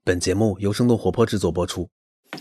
本节目由生动活泼制作播出。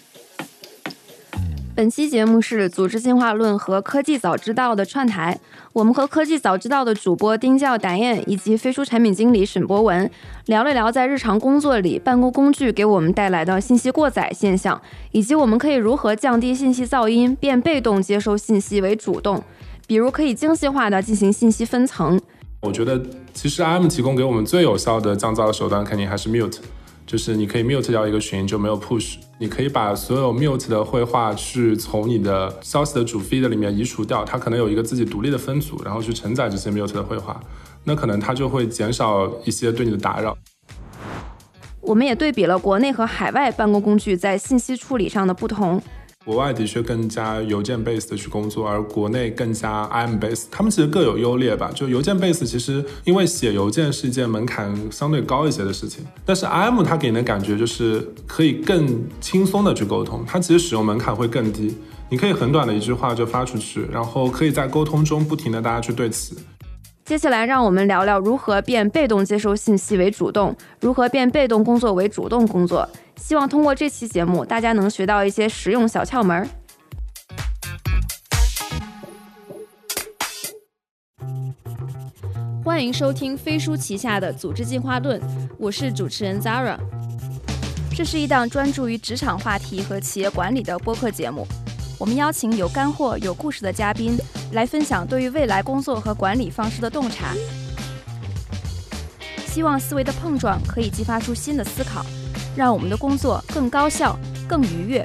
本期节目是组织进化论和科技早知道的串台，我们和科技早知道的主播丁教达燕以及飞书产品经理沈博文聊了聊在日常工作里办公工具给我们带来的信息过载现象，以及我们可以如何降低信息噪音，变被动接收信息为主动，比如可以精细化的进行信息分层。 我觉得其实 IM 提供给我们最有效的降噪的手段肯定还是 mute， 就是你可以 mute 掉一个群就没有 push， 你可以把所有 mute 的绘画去从你的消息的主 feed 里面移除掉，它可能有一个自己独立的分组，然后去承载这些 mute 的绘画，那可能它就会减少一些对你的打扰。 我们也对比了国内和海外办公工具在信息处理上的不同。 国外的确更加邮件 base 的去工作，而国内更加 IM base， 他们其实各有优劣吧。就邮件 base 其实因为写邮件是一件门槛相对高一些的事情，但是 IM 它给人的感觉就是可以更轻松的去沟通，它其实使用门槛会更低，你可以很短的一句话就发出去，然后可以在沟通中不停的大家去对齐。 接下来让我们聊聊如何变被动接收信息为主动，如何变被动工作为主动工作。希望通过这期节目大家能学到一些实用小窍门。欢迎收听飞书旗下的组织进化论，我是主持人 Zara。 这是一档专注于职场话题和企业管理的播客节目，我们邀请有干货有故事的嘉宾来分享对于未来工作和管理方式的洞察，希望思维的碰撞可以激发出新的思考，让我们的工作更高效更愉悦。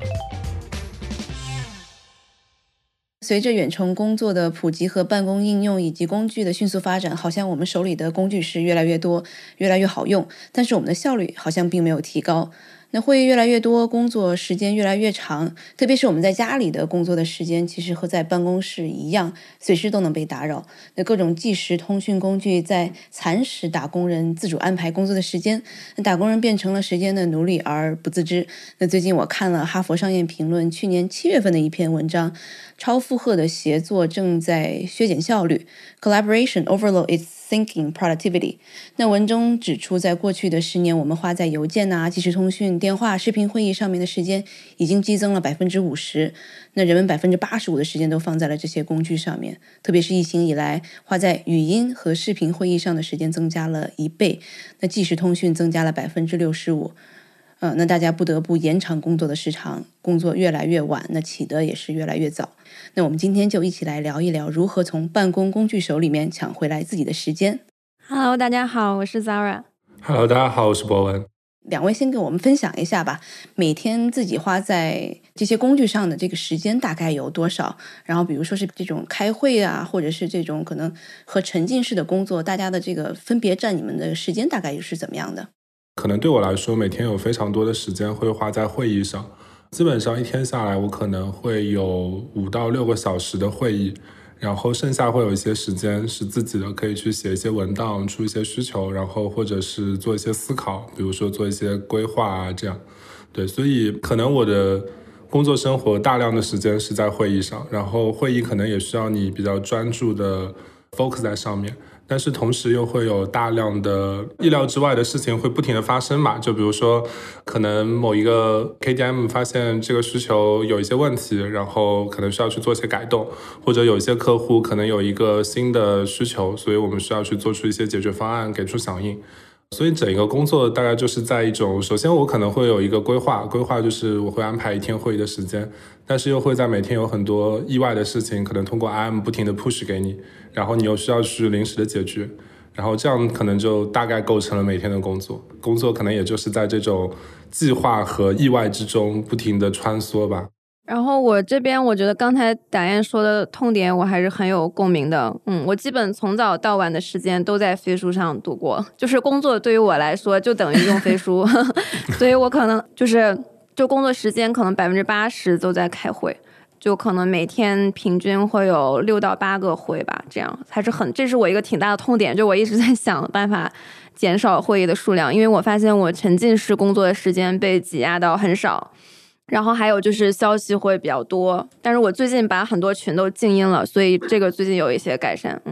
随着远程工作的普及和办公应用以及工具的迅速发展，好像我们手里的工具是越来越多越来越好用，但是我们的效率好像并没有提高。那会议越来越多，工作时间越来越长，特别是我们在家里的工作的时间其实和在办公室一样，随时都能被打扰。那各种即时通讯工具在蚕食打工人自主安排工作的时间，那打工人变成了时间的奴隶而不自知。那最近我看了哈佛商业评论去年7月份的一篇文章，超负荷的协作正在削减效率， Collaboration overload is thinking productivity。 那文中指出，在过去的10年，我们花在邮件即时通讯、电话、视频会议上面的时间已经激增了 50%， 那人们 85% 的时间都放在了这些工具上面，特别是疫情以来，花在语音和视频会议上的时间增加了1倍，那即时通讯增加了 65%。那大家不得不延长工作的时长，工作越来越晚，那起得也是越来越早。那我们今天就一起来聊一聊如何从办公工具手里面抢回来自己的时间。 Hello， 大家好，我是 Zara。Hello， 大家好，我是博文。 两位先给我们分享一下吧，每天自己花在这些工具上的这个时间大概有多少？然后比如说是这种开会或者是这种可能和沉浸式的工作，大家的这个分别占你们的时间大概是怎么样的？ 可能对我来说，每天有非常多的时间会花在会议上，基本上一天下来我可能会有5到6个小时的会议，然后剩下会有一些时间是自己的，可以去写一些文档，出一些需求，然后或者是做一些思考，比如说做一些规划这样。对，所以可能我的工作生活大量的时间是在会议上，然后会议可能也需要你比较专注的 focus 在上面，但是同时又会有大量的意料之外的事情会不停的发生嘛，就比如说可能某一个 KDM 发现这个需求有一些问题，然后可能需要去做一些改动，或者有一些客户可能有一个新的需求，所以我们需要去做出一些解决方案给出响应。所以整个工作大概就是在一种，首先我可能会有一个规划就是我会安排一天会议的时间，但是又会在每天有很多意外的事情，可能通过 IM 不停的 push 给你，然后你又需要去临时的解决，然后这样可能就大概构成了每天的工作可能也就是在这种计划和意外之中不停的穿梭吧。 然后我这边我觉得刚才达燕说的痛点我还是很有共鸣的。我基本从早到晚的时间都在飞书上度过，就是工作对于我来说就等于用飞书所以我可能就工作时间可能 80% 都在开会，就可能每天平均会有6到8个会吧，这样还是这是我一个挺大的痛点，就我一直在想办法减少会议的数量，因为我发现我沉浸式工作的时间被挤压到很少。然后还有就是消息会比较多，但是我最近把很多群都静音了，所以这个最近有一些改善。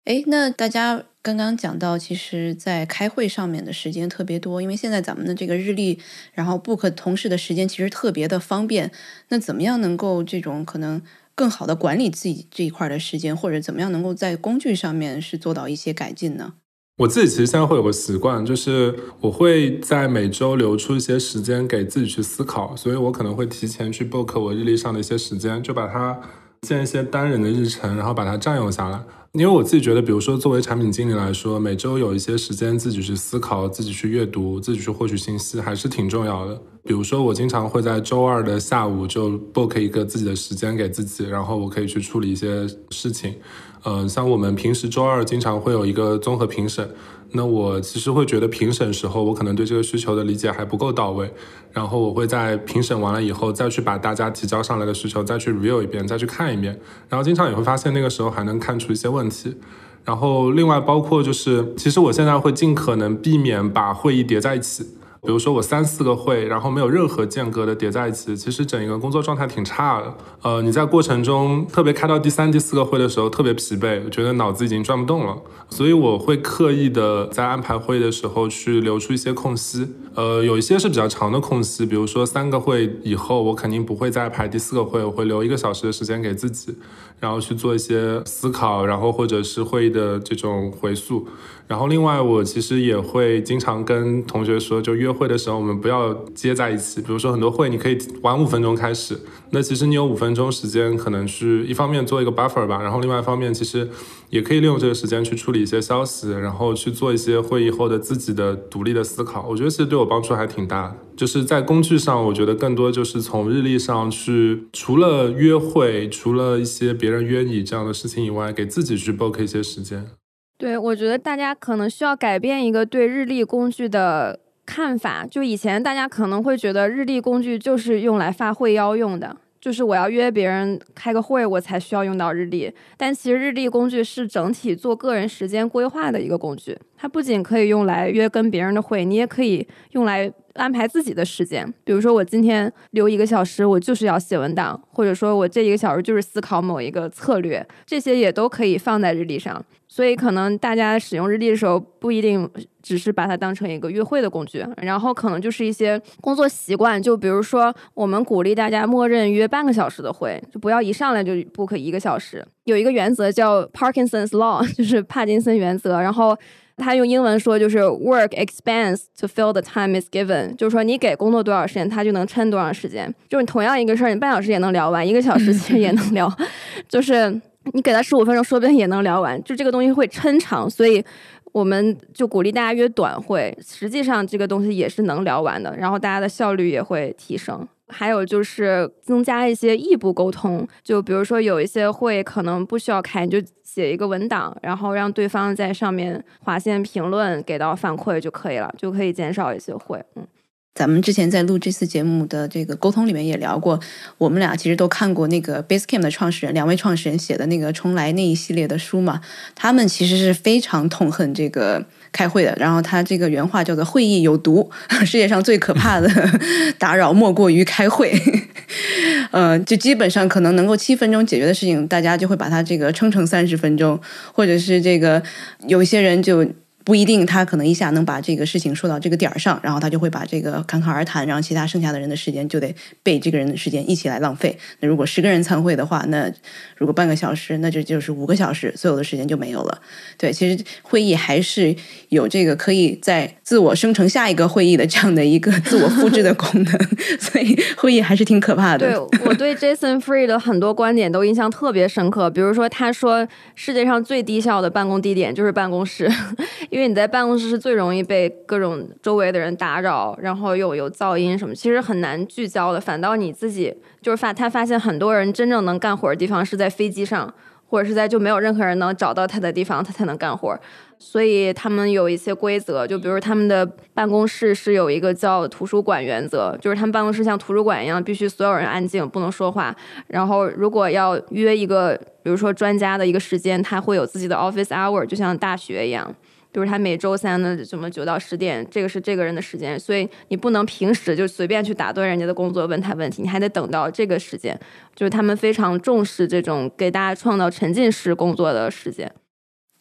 那大家刚刚讲到，其实在开会上面的时间特别多，因为现在咱们的这个日历，然后 book 同事的时间其实特别的方便。那怎么样能够这种可能更好的管理自己这一块的时间，或者怎么样能够在工具上面是做到一些改进呢？ 我自己其实现在会有个习惯，就是我会在每周留出一些时间给自己去思考，所以我可能会提前去 book 我日历上的一些时间，就把它建一些单人的日程，然后把它占用下来。因为我自己觉得，比如说作为产品经理来说，每周有一些时间自己去思考、自己去阅读、自己去获取信息还是挺重要的。比如说我经常会在周二的下午就 book 一个自己的时间给自己，然后我可以去处理一些事情。像我们平时周二经常会有一个综合评审，那我其实会觉得评审时候我可能对这个需求的理解还不够到位，然后我会在评审完了以后再去把大家提交上来的需求再去 review 一遍，再去看一遍，然后经常也会发现那个时候还能看出一些问题。然后另外包括就是其实我现在会尽可能避免把会议叠在一起，比如说我3-4个会，然后没有任何间隔的叠在一起，其实整一个工作状态挺差的。你在过程中特别开到第3、第4个会的时候特别疲惫，我觉得脑子已经转不动了，所以我会刻意的在安排会议的时候去留出一些空隙。有一些是比较长的空隙，比如说3个会以后我肯定不会再排第4个会，我会留1个小时的时间给自己，然后去做一些思考，然后或者是会议的这种回溯。然后另外我其实也会经常跟同学说，就约会的时候我们不要接在一起，比如说很多会你可以晚5分钟开始，那其实你有5分钟时间可能是一方面做一个 buffer 吧，然后另外一方面其实也可以利用这个时间去处理一些消息，然后去做一些会议后的自己的独立的思考，我觉得其实对我帮助还挺大的。就是在工具上我觉得更多就是从日历上去，除了约会，除了一些别人约你这样的事情以外，给自己去 book 一些时间。 对，我觉得大家可能需要改变一个对日历工具的看法，就以前大家可能会觉得日历工具就是用来发会邀用的，就是我要约别人开个会我才需要用到日历，但其实日历工具是整体做个人时间规划的一个工具，它不仅可以用来约跟别人的会，你也可以用来安排自己的时间，比如说我今天留1个小时我就是要写文档，或者说我这1个小时就是思考某一个策略，这些也都可以放在日历上。所以可能大家使用日历的时候不一定只是把它当成一个约会的工具，然后可能就是一些工作习惯，就比如说我们鼓励大家默认约半个小时的会，就不要一上来就 book 1个小时。有一个原则叫 Parkinson's Law， 就是帕金森原则，然后他用英文说就是 work expands to fill the time is given， 就是说你给工作多少时间它就能撑多少时间，就是你同样一个事儿你半小时也能聊完，1个小时其实也能聊就是你给他15分钟说不定也能聊完，就这个东西会抻长，所以我们就鼓励大家约短会，实际上这个东西也是能聊完的，然后大家的效率也会提升。还有就是增加一些异步沟通，就比如说有一些会可能不需要开，你就写一个文档，然后让对方在上面划线评论给到反馈就可以了，就可以减少一些会。 咱们之前在录这次节目的这个沟通里面也聊过，我们俩其实都看过那个 Basecamp 的创始人2位创始人写的那个重来那一系列的书嘛，他们其实是非常痛恨这个开会的，然后他这个原话叫做会议有毒，世界上最可怕的打扰莫过于开会就基本上可能能够7分钟解决的事情，大家就会把它这个撑成30分钟，或者是这个有一些人就不一定他可能一下能把这个事情说到这个点上，然后他就会把这个侃侃而谈，然后其他剩下的人的时间就得被这个人的时间一起来浪费。那如果10个人参会的话，那如果半个小时，那这就是5个小时，所有的时间就没有了。对，其实会议还是有这个可以在自我生成下一个会议的这样的一个自我复制的功能，所以会议还是挺可怕的。 对，我对 Jason Fried 的很多观点都印象特别深刻，比如说他说世界上最低效的办公地点就是办公室，因为你在办公室是最容易被各种周围的人打扰，然后又有噪音什么，其实很难聚焦的，反倒你自己就是他发现很多人真正能干活的地方是在飞机上，或者是在就没有任何人能找到他的地方他才能干活，所以他们有一些规则，就比如他们的办公室是有一个叫图书馆原则，就是他们办公室像图书馆一样，必须所有人安静不能说话，然后如果要约一个比如说专家的一个时间，他会有自己的 office hour， 就像大学一样，比如他每周3的什么9到10点，这个是这个人的时间，所以你不能平时就随便去打断人家的工作问他问题，你还得等到这个时间，就是他们非常重视这种给大家创造沉浸式工作的时间。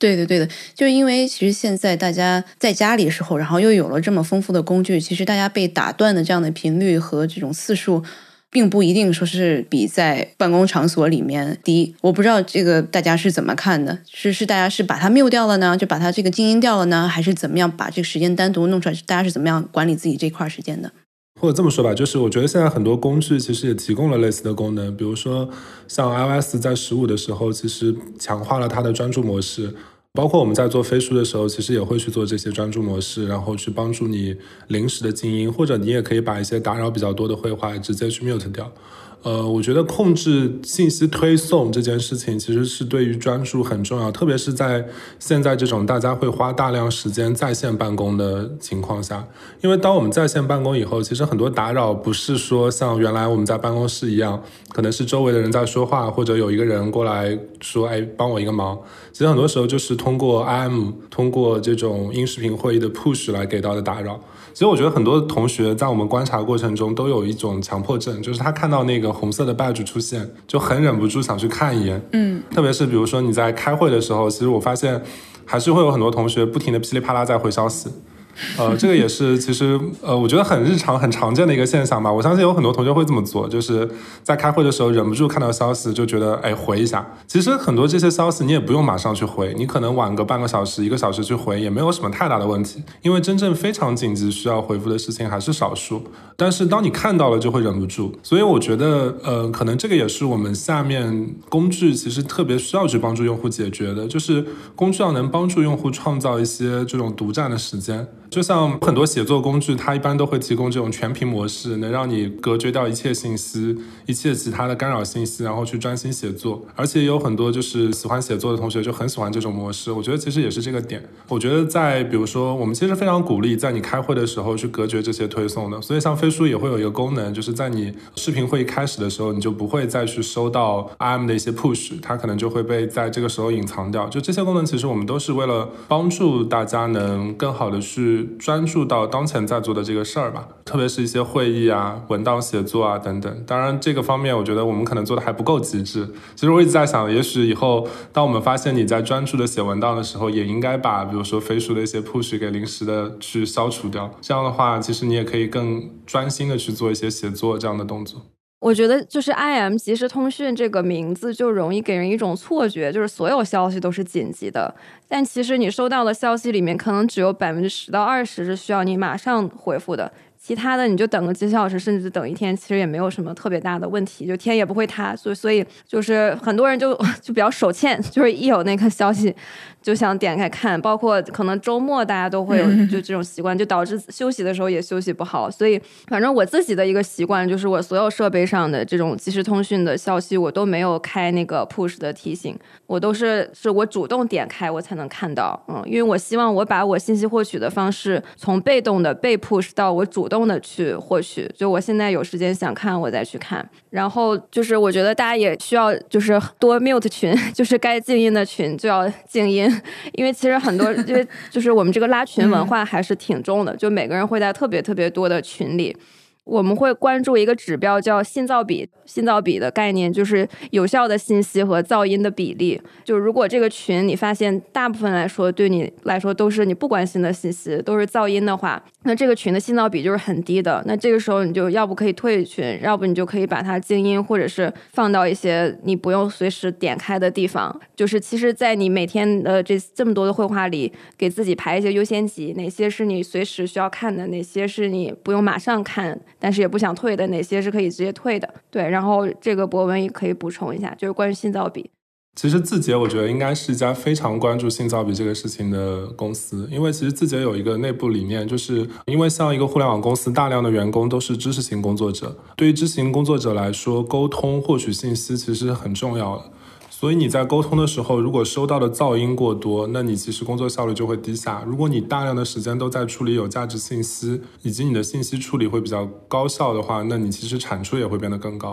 对的对的，就是因为其实现在大家在家里的时候，然后又有了这么丰富的工具，其实大家被打断的这样的频率和这种次数并不一定说是比在办公场所里面低。我不知道这个大家是怎么看的，是大家是把它 mute 掉了呢，就把它这个静音掉了呢，还是怎么样把这个时间单独弄出来，大家是怎么样管理自己这块时间的？ 或者这么说吧，就是我觉得现在很多工具其实也提供了类似的功能，比如说像 iOS 在15的时候其实强化了它的专注模式，包括我们在做飞书的时候其实也会去做这些专注模式，然后去帮助你临时的静音，或者你也可以把一些打扰比较多的绘画直接去 mute 掉。我觉得控制信息推送这件事情其实是对于专注很重要，特别是在现在这种大家会花大量时间在线办公的情况下。因为当我们在线办公以后，其实很多打扰不是说像原来我们在办公室一样，可能是周围的人在说话，或者有一个人过来说帮我一个忙，其实很多时候就是通过 IM 通过这种音视频会议的 push 来给到的打扰。其实我觉得很多同学在我们观察过程中都有一种强迫症，就是他看到那个红色的 badge 出现就很忍不住想去看一眼。特别是比如说你在开会的时候，其实我发现还是会有很多同学不停的噼里啪啦在回消息。这个也是其实我觉得很日常很常见的一个现象吧。我相信有很多同学会这么做，就是在开会的时候忍不住看到消息就觉得回一下。其实很多这些消息你也不用马上去回，你可能晚个半个小时1个小时去回也没有什么太大的问题，因为真正非常紧急需要回复的事情还是少数，但是当你看到了就会忍不住。所以我觉得可能这个也是我们下面工具其实特别需要去帮助用户解决的，就是工具要能帮助用户创造一些这种独占的时间。就像很多写作工具它一般都会提供这种全屏模式，能让你隔绝掉一切信息一切其他的干扰信息，然后去专心写作。而且有很多就是喜欢写作的同学就很喜欢这种模式，我觉得其实也是这个点。我觉得在比如说我们其实非常鼓励在你开会的时候去隔绝这些推送的，所以像飞书也会有一个功能，就是在你视频会议开始的时候你就不会再去收到 IM 的一些 push， 它可能就会被在这个时候隐藏掉。就这些功能其实我们都是为了帮助大家能更好的去专注到当前在做的这个事儿吧，特别是一些会议啊文档写作啊等等。当然这个方面我觉得我们可能做的还不够极致，其实我一直在想也许以后当我们发现你在专注的写文档的时候也应该把比如说飞书的一些 push 给临时的去消除掉，这样的话其实你也可以更专心的去做一些写作这样的动作。 我觉得就是 IM 即时通讯这个名字就容易给人一种错觉，就是所有消息都是紧急的，但其实你收到的消息里面可能只有10%到20%是需要你马上回复的，其他的你就等个几小时甚至等一天，其实也没有什么特别大的问题，就天也不会塌。所以就是很多人就比较手欠，就是一有那个消息就想点开看，包括可能周末大家都会有就这种习惯，就导致休息的时候也休息不好。所以反正我自己的一个习惯就是我所有设备上的这种即时通讯的消息我都没有开那个 push 的提醒，我都是我主动点开我才能看到。因为我希望我把我信息获取的方式从被动的被 push 到我主动的去获取，就我现在有时间想看我再去看。然后就是我觉得大家也需要就是多 mute 群，就是该静音的群就要静音，因为其实很多因为就是我们这个拉群文化还是挺重的，就每个人会在特别特别多的群里。我们会关注一个指标叫信噪比，信噪比的概念就是有效的信息和噪音的比例。就如果这个群你发现大部分来说对你来说都是你不关心的信息，都是噪音的话，那这个群的信噪比就是很低的。那这个时候你就要不可以退群，要不你就可以把它静音，或者是放到一些你不用随时点开的地方。就是其实在你每天的这么多的绘画里，给自己排一些优先级，哪些是你随时需要看的，哪些是你不用马上看但是也不想退的，哪些是可以直接退的。对，然后这个博文也可以补充一下，就是关于信噪比。 其实字节我觉得应该是一家非常关注信噪比这个事情的公司，因为其实字节有一个内部理念，就是因为像一个互联网公司大量的员工都是知识型工作者，对于知识型工作者来说沟通获取信息其实很重要的，所以你在沟通的时候如果收到的噪音过多，那你其实工作效率就会低下。如果你大量的时间都在处理有价值信息，以及你的信息处理会比较高效的话，那你其实产出也会变得更高。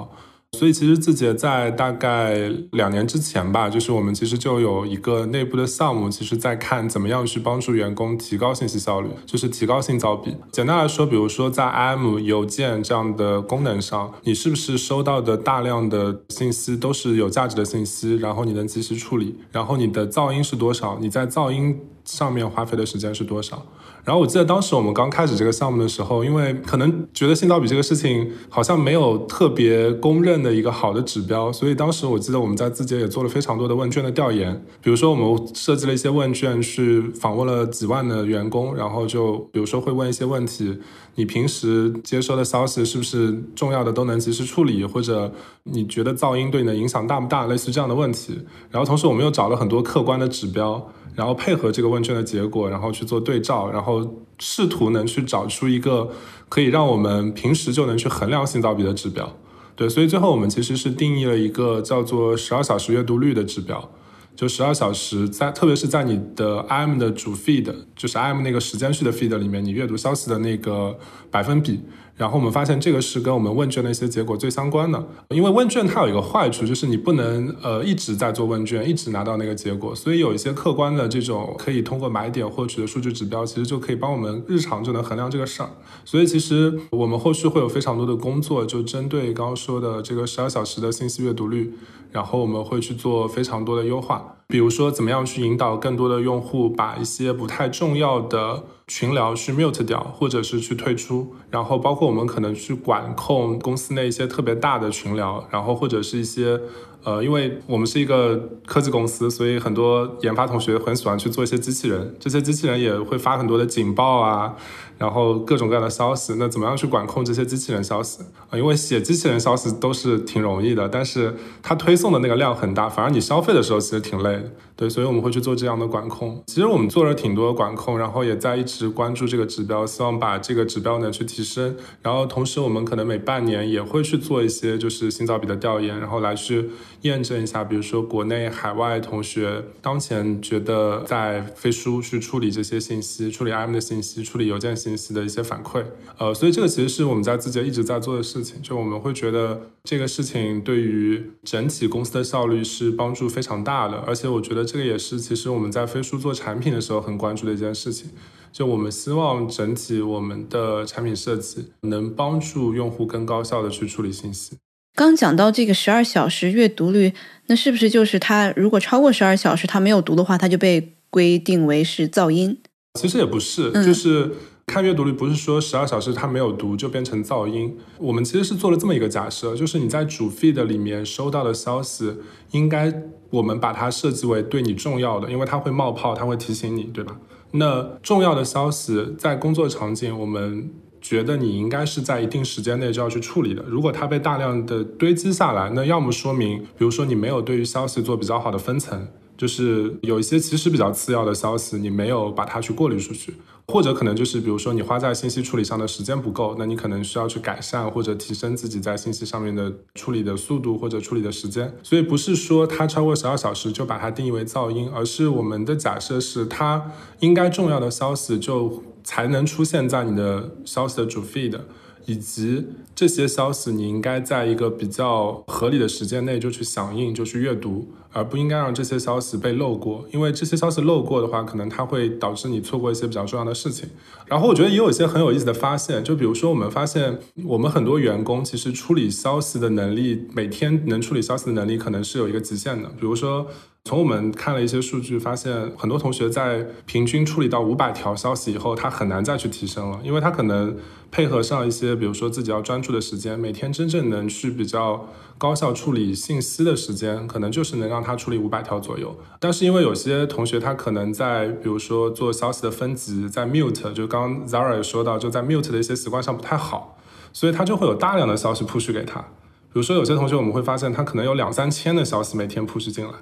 所以其实字节在大概2年之前吧，就是我们其实就有一个内部的项目，其实在看怎么样去帮助员工提高信息效率，就是提高信噪比。简单来说，比如说在 IM 邮件这样的功能上，你是不是收到的大量的信息都是有价值的信息，然后你能及时处理，然后你的噪音是多少，你在噪音上面花费的时间是多少。然后我记得当时我们刚开始这个项目的时候，因为可能觉得信噪比这个事情好像没有特别公认的一个好的指标，所以当时我记得我们在字节也做了非常多的问卷的调研。比如说我们设计了一些问卷，去访问了几万的员工，然后就比如说会问一些问题，你平时接收的消息是不是重要的都能及时处理，或者你觉得噪音对你的影响大不大，类似这样的问题。然后同时我们又找了很多客观的指标，然后配合这个问卷的结果，然后去做对照，然后试图能去找出一个可以让我们平时就能去衡量信噪比的指标。对，所以最后我们其实是定义了一个叫做12小时阅读率的指标，就12小时特别是在你的 IM 的主 feed， 就是 IM 那个时间序的 feed 里面，你阅读消息的那个百分比。然后我们发现这个是跟我们问卷的一些结果最相关的，因为问卷它有一个坏处，就是你不能一直在做问卷，一直拿到那个结果，所以有一些客观的这种可以通过买点获取的数据指标，其实就可以帮我们日常就能衡量这个事儿。所以其实我们后续会有非常多的工作，就针对刚刚说的这个12小时的信息阅读率，然后我们会去做非常多的优化，比如说怎么样去引导更多的用户把一些不太重要的群聊去 mute 掉，或者是去退出，然后包括我们可能去管控公司内一些特别大的群聊，然后或者是一些因为我们是一个科技公司，所以很多研发同学很喜欢去做一些机器人，这些机器人也会发很多的警报啊，然后各种各样的消息，那怎么样去管控这些机器人消息？因为写机器人消息都是挺容易的，但是它推送的那个量很大，反而你消费的时候其实挺累的。对，所以我们会去做这样的管控。其实我们做了挺多的管控，然后也在一直关注这个指标，希望把这个指标呢去提升。然后同时我们可能每半年也会去做一些就是信噪比的调研，然后来去验证一下，比如说国内海外同学当前觉得在飞书去处理这些信息，处理 IM 的信息，处理邮件信息的一些反馈。所以这个其实是我们在字节一直在做的事情，就我们会觉得这个事情对于整体公司的效率是帮助非常大的，而且我觉得这个也是其实我们在飞书做产品的时候很关注的一件事情，就我们希望整体我们的产品设计能帮助用户更高效的去处理信息。 刚讲到这个12小时阅读率，那是不是就是它如果超过12小时它没有读的话，它就被规定为是噪音？ 其实也不是，就是看阅读率不是说12小时它没有读就变成噪音。我们其实是做了这么一个假设，就是你在主 feed 里面收到的消息，应该我们把它设计为对你重要的，因为它会冒泡，它会提醒你，对吧？那重要的消息在工作场景，我们觉得你应该是在一定时间内就要去处理的。如果它被大量的堆积下来，那要么说明比如说你没有对于消息做比较好的分层，就是有一些其实比较次要的消息你没有把它去过滤出去，或者可能就是比如说你花在信息处理上的时间不够，那你可能需要去改善或者提升自己在信息上面的处理的速度或者处理的时间。所以不是说它超过12小时就把它定义为噪音，而是我们的假设是它应该重要的消息就才能出现在你的消息的主 feed， 以及这些消息你应该在一个比较合理的时间内就去响应，就去阅读，而不应该让这些消息被漏过，因为这些消息漏过的话，可能它会导致你错过一些比较重要的事情。然后我觉得也有一些很有意思的发现，就比如说我们发现我们很多员工其实处理消息的能力，每天能处理消息的能力可能是有一个极限的。比如说从我们看了一些数据，发现很多同学在平均处理到500条消息以后，他很难再去提升了，因为他可能配合上一些比如说自己要专注的时间，每天真正能去比较高效处理信息的时间可能就是能让他处理500条左右。但是因为有些同学他可能在比如说做消息的分级，在 mute， 就刚刚 Zara 也说到，就在 mute 的一些习惯上不太好，所以他就会有大量的消息 push 给他。比如说有些同学我们会发现他可能有2-3千的消息每天 push 进来，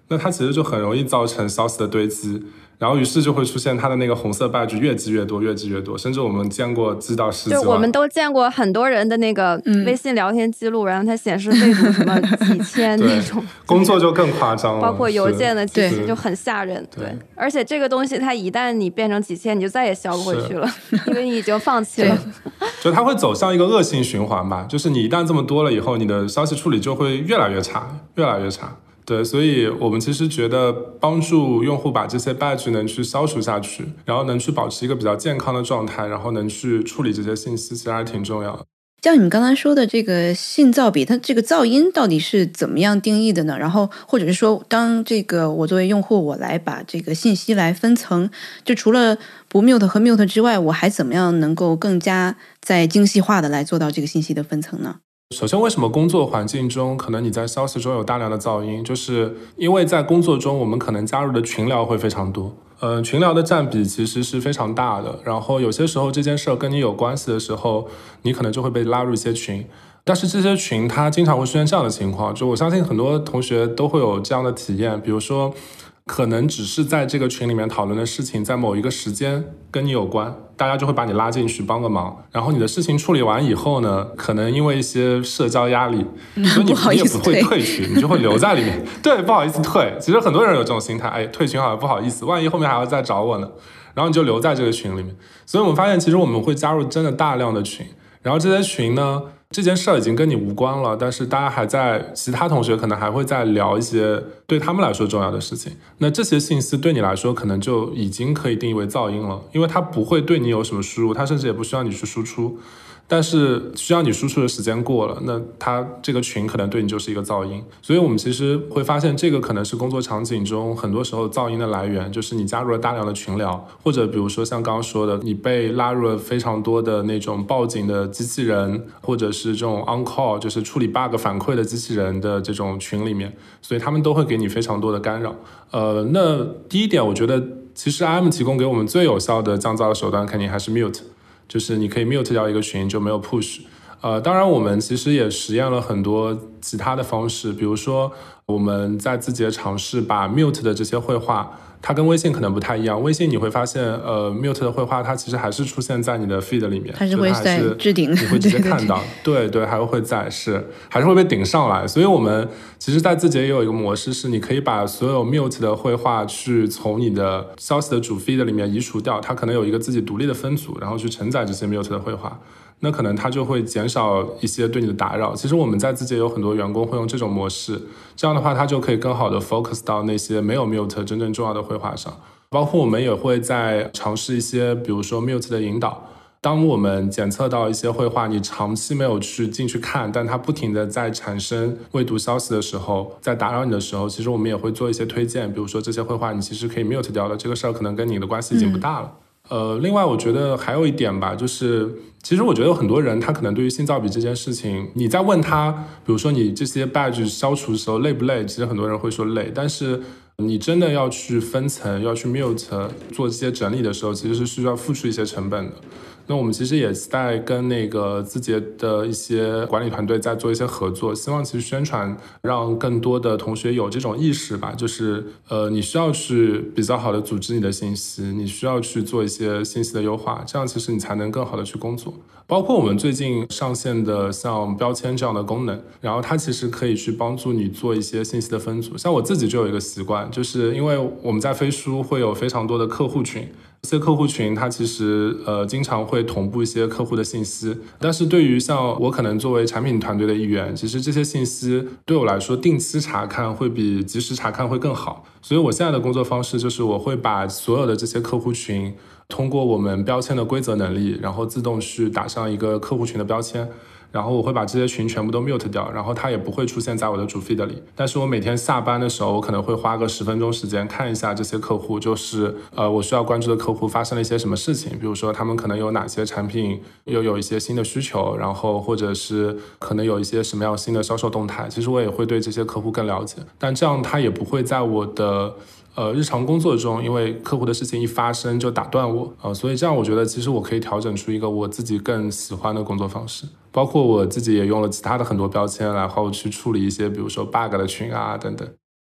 那它其实就很容易造成消息的堆积，然后于是就会出现它的那个红色 badge 越积越多越积越多，甚至我们见过积到10几万。 就我们都见过很多人的那个微信聊天记录，然后它显示未读什么几千那种工作就更夸张了， 包括邮件的几千就很吓人。对，而且这个东西它一旦你变成几千，你就再也消不回去了，因为你已经放弃了。 就它会走向一个恶性循环吧，就是你一旦这么多了以后，你的消息处理就会越来越差越来越差。对，所以我们其实觉得帮助用户把这些 badge 能去消除下去，然后能去保持一个比较健康的状态，然后能去处理这些信息，其实还挺重要的。 像你们刚才说的这个信噪比，它这个噪音到底是怎么样定义的呢？然后或者是说，当这个我作为用户，我来把这个信息来分层，就除了不 mute 和 mute 之外，我还怎么样能够更加在精细化的来做到这个信息的分层呢？ 首先，为什么工作环境中可能你在消息中有大量的噪音，就是因为在工作中我们可能加入的群聊会非常多，群聊的占比其实是非常大的，然后有些时候这件事跟你有关系的时候，你可能就会被拉入一些群，但是这些群它经常会出现这样的情况，就我相信很多同学都会有这样的体验，比如说可能只是在这个群里面讨论的事情在某一个时间跟你有关，大家就会把你拉进去帮个忙，然后你的事情处理完以后呢，可能因为一些社交压力，所以你也不会退群，你就会留在里面。对，不好意思退。其实很多人有这种心态，哎，退群好像不好意思，万一后面还要再找我呢，然后你就留在这个群里面。所以我们发现其实我们会加入真的大量的群，然后这些群呢，这件事已经跟你无关了，但是大家还在，其他同学可能还会再聊一些对他们来说重要的事情，那这些信息对你来说可能就已经可以定义为噪音了，因为它不会对你有什么输入，它甚至也不需要你去输出，但是需要你输出的时间过了，那它这个群可能对你就是一个噪音。所以我们其实会发现这个可能是工作场景中很多时候噪音的来源，就是你加入了大量的群聊，或者比如说像刚刚说的，你被拉入了非常多的那种报警的机器人，或者是这种 on call 就是处理 bug 反馈的机器人的这种群里面，所以他们都会给你非常多的干扰。那第一点我觉得其实 IM 提供给我们最有效的降噪的手段肯定还是 mute，就是你可以 mute 掉一个群就没有 push。当然我们其实也实验了很多其他的方式，比如说我们在自己的尝试把 mute 的这些绘画，它跟微信可能不太一样，微信你会发现mute 的绘画它其实还是出现在你的 feed 里面， 它是会在置顶， 你会直接看到，对对，还会在，还是会被顶上来。所以我们其实在字节也有一个模式，是你可以把所有 mute 的绘画去从你的消息的主 feed 里面移除掉，它可能有一个自己独立的分组，然后去承载这些 mute 的绘画，那可能它就会减少一些对你的打扰。其实我们在字节有很多员工会用这种模式，这样的话它就可以更好的 focus 到那些没有 mute 真正重要的绘画上。包括我们也会在尝试一些比如说 mute 的引导，当我们检测到一些绘画你长期没有去进去看，但它不停的在产生未读消息的时候，在打扰你的时候，其实我们也会做一些推荐，比如说这些绘画你其实可以 mute 掉的，这个事儿可能跟你的关系已经不大了。另外我觉得还有一点吧，就是其实我觉得有很多人他可能对于信噪比这件事情，你在问他比如说你这些 badge 消除的时候累不累，其实很多人会说累，但是你真的要去分层要去 mute 做这些整理的时候，其实是需要付出一些成本的。那我们其实也在跟那个字节的一些管理团队在做一些合作，希望其实宣传让更多的同学有这种意识吧，就是你需要去比较好的组织你的信息，你需要去做一些信息的优化，这样其实你才能更好的去工作。包括我们最近上线的像标签这样的功能，然后它其实可以去帮助你做一些信息的分组。像我自己就有一个习惯，就是因为我们在飞书会有非常多的客户群，这些客户群它其实经常会同步一些客户的信息，但是对于像我可能作为产品团队的一员，其实这些信息对我来说定期查看会比及时查看会更好。所以我现在的工作方式就是我会把所有的这些客户群通过我们标签的规则能力，然后自动去打上一个客户群的标签，然后我会把这些群全部都 mute 掉，然后它也不会出现在我的主 feed 里。但是我每天下班的时候，我可能会花个10分钟时间看一下这些客户，就是我需要关注的客户发生了一些什么事情，比如说他们可能有哪些产品又有一些新的需求，然后或者是可能有一些什么样新的销售动态，其实我也会对这些客户更了解。但这样它也不会在我的日常工作中因为客户的事情一发生就打断我，所以这样我觉得其实我可以调整出一个我自己更喜欢的工作方式。包括我自己也用了其他的很多标签，然后去处理一些比如说 bug 的群啊等等。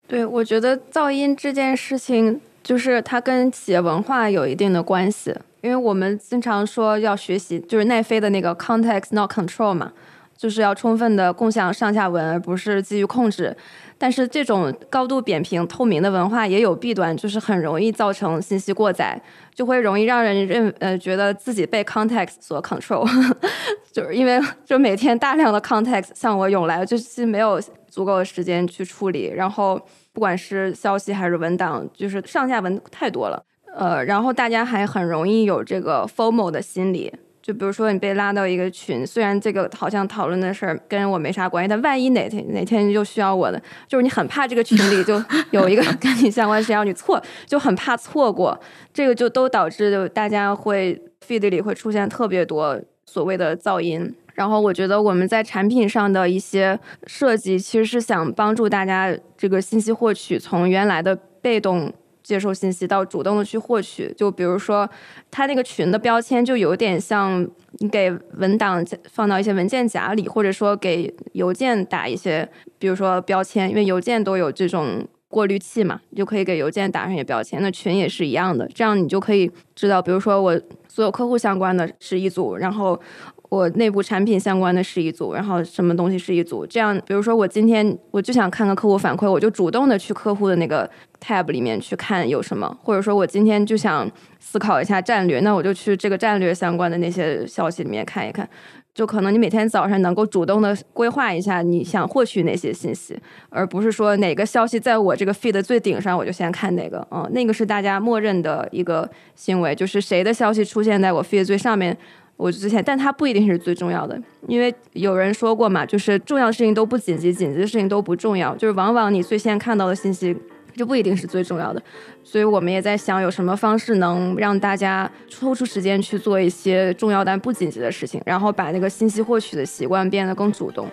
对，我觉得噪音这件事情就是它跟企业文化有一定的关系，因为我们经常说要学习，就是奈飞的那个 context not control 嘛，就是要充分的共享上下文，而不是基于控制。但是这种高度扁平透明的文化也有弊端，就是很容易造成信息过载，就会容易让人觉得自己被 context 所 control 就是因为就每天大量的 context 向我涌来，就是没有足够的时间去处理，然后不管是消息还是文档，就是上下文太多了，然后大家还很容易有这个 FOMO 的心理。就比如说你被拉到一个群，虽然这个好像讨论的事儿跟我没啥关系，但万一哪天就需要我的，就是你很怕这个群里就有一个跟你相关的事情让你就很怕错过，这个就都导致就大家会 feed 里会出现特别多所谓的噪音。然后我觉得我们在产品上的一些设计其实是想帮助大家这个信息获取从原来的被动接受信息到主动的去获取，就比如说它那个群的标签就有点像你给文档放到一些文件夹里，或者说给邮件打一些比如说标签，因为邮件都有这种过滤器嘛，你就可以给邮件打上一些标签，那群也是一样的，这样你就可以知道比如说我所有客户相关的是一组，然后我内部产品相关的是一组，然后什么东西是一组，这样比如说我今天我就想看个客户反馈，我就主动的去客户的那个 tab 里面去看有什么，或者说我今天就想思考一下战略，那我就去这个战略相关的那些消息里面看一看，就可能你每天早上能够主动的规划一下你想获取哪些信息，而不是说哪个消息在我这个 feed 最顶上我就先看哪个，那个是大家默认的一个行为，就是谁的消息出现在我 feed 最上面我之前，但它不一定是最重要的，因为有人说过嘛，就是重要的事情都不紧急，紧急的事情都不重要，就是往往你最先看到的信息这不一定是最重要的，所以我们也在想有什么方式能让大家抽出时间去做一些重要但不紧急的事情，然后把那个信息获取的习惯变得更主动。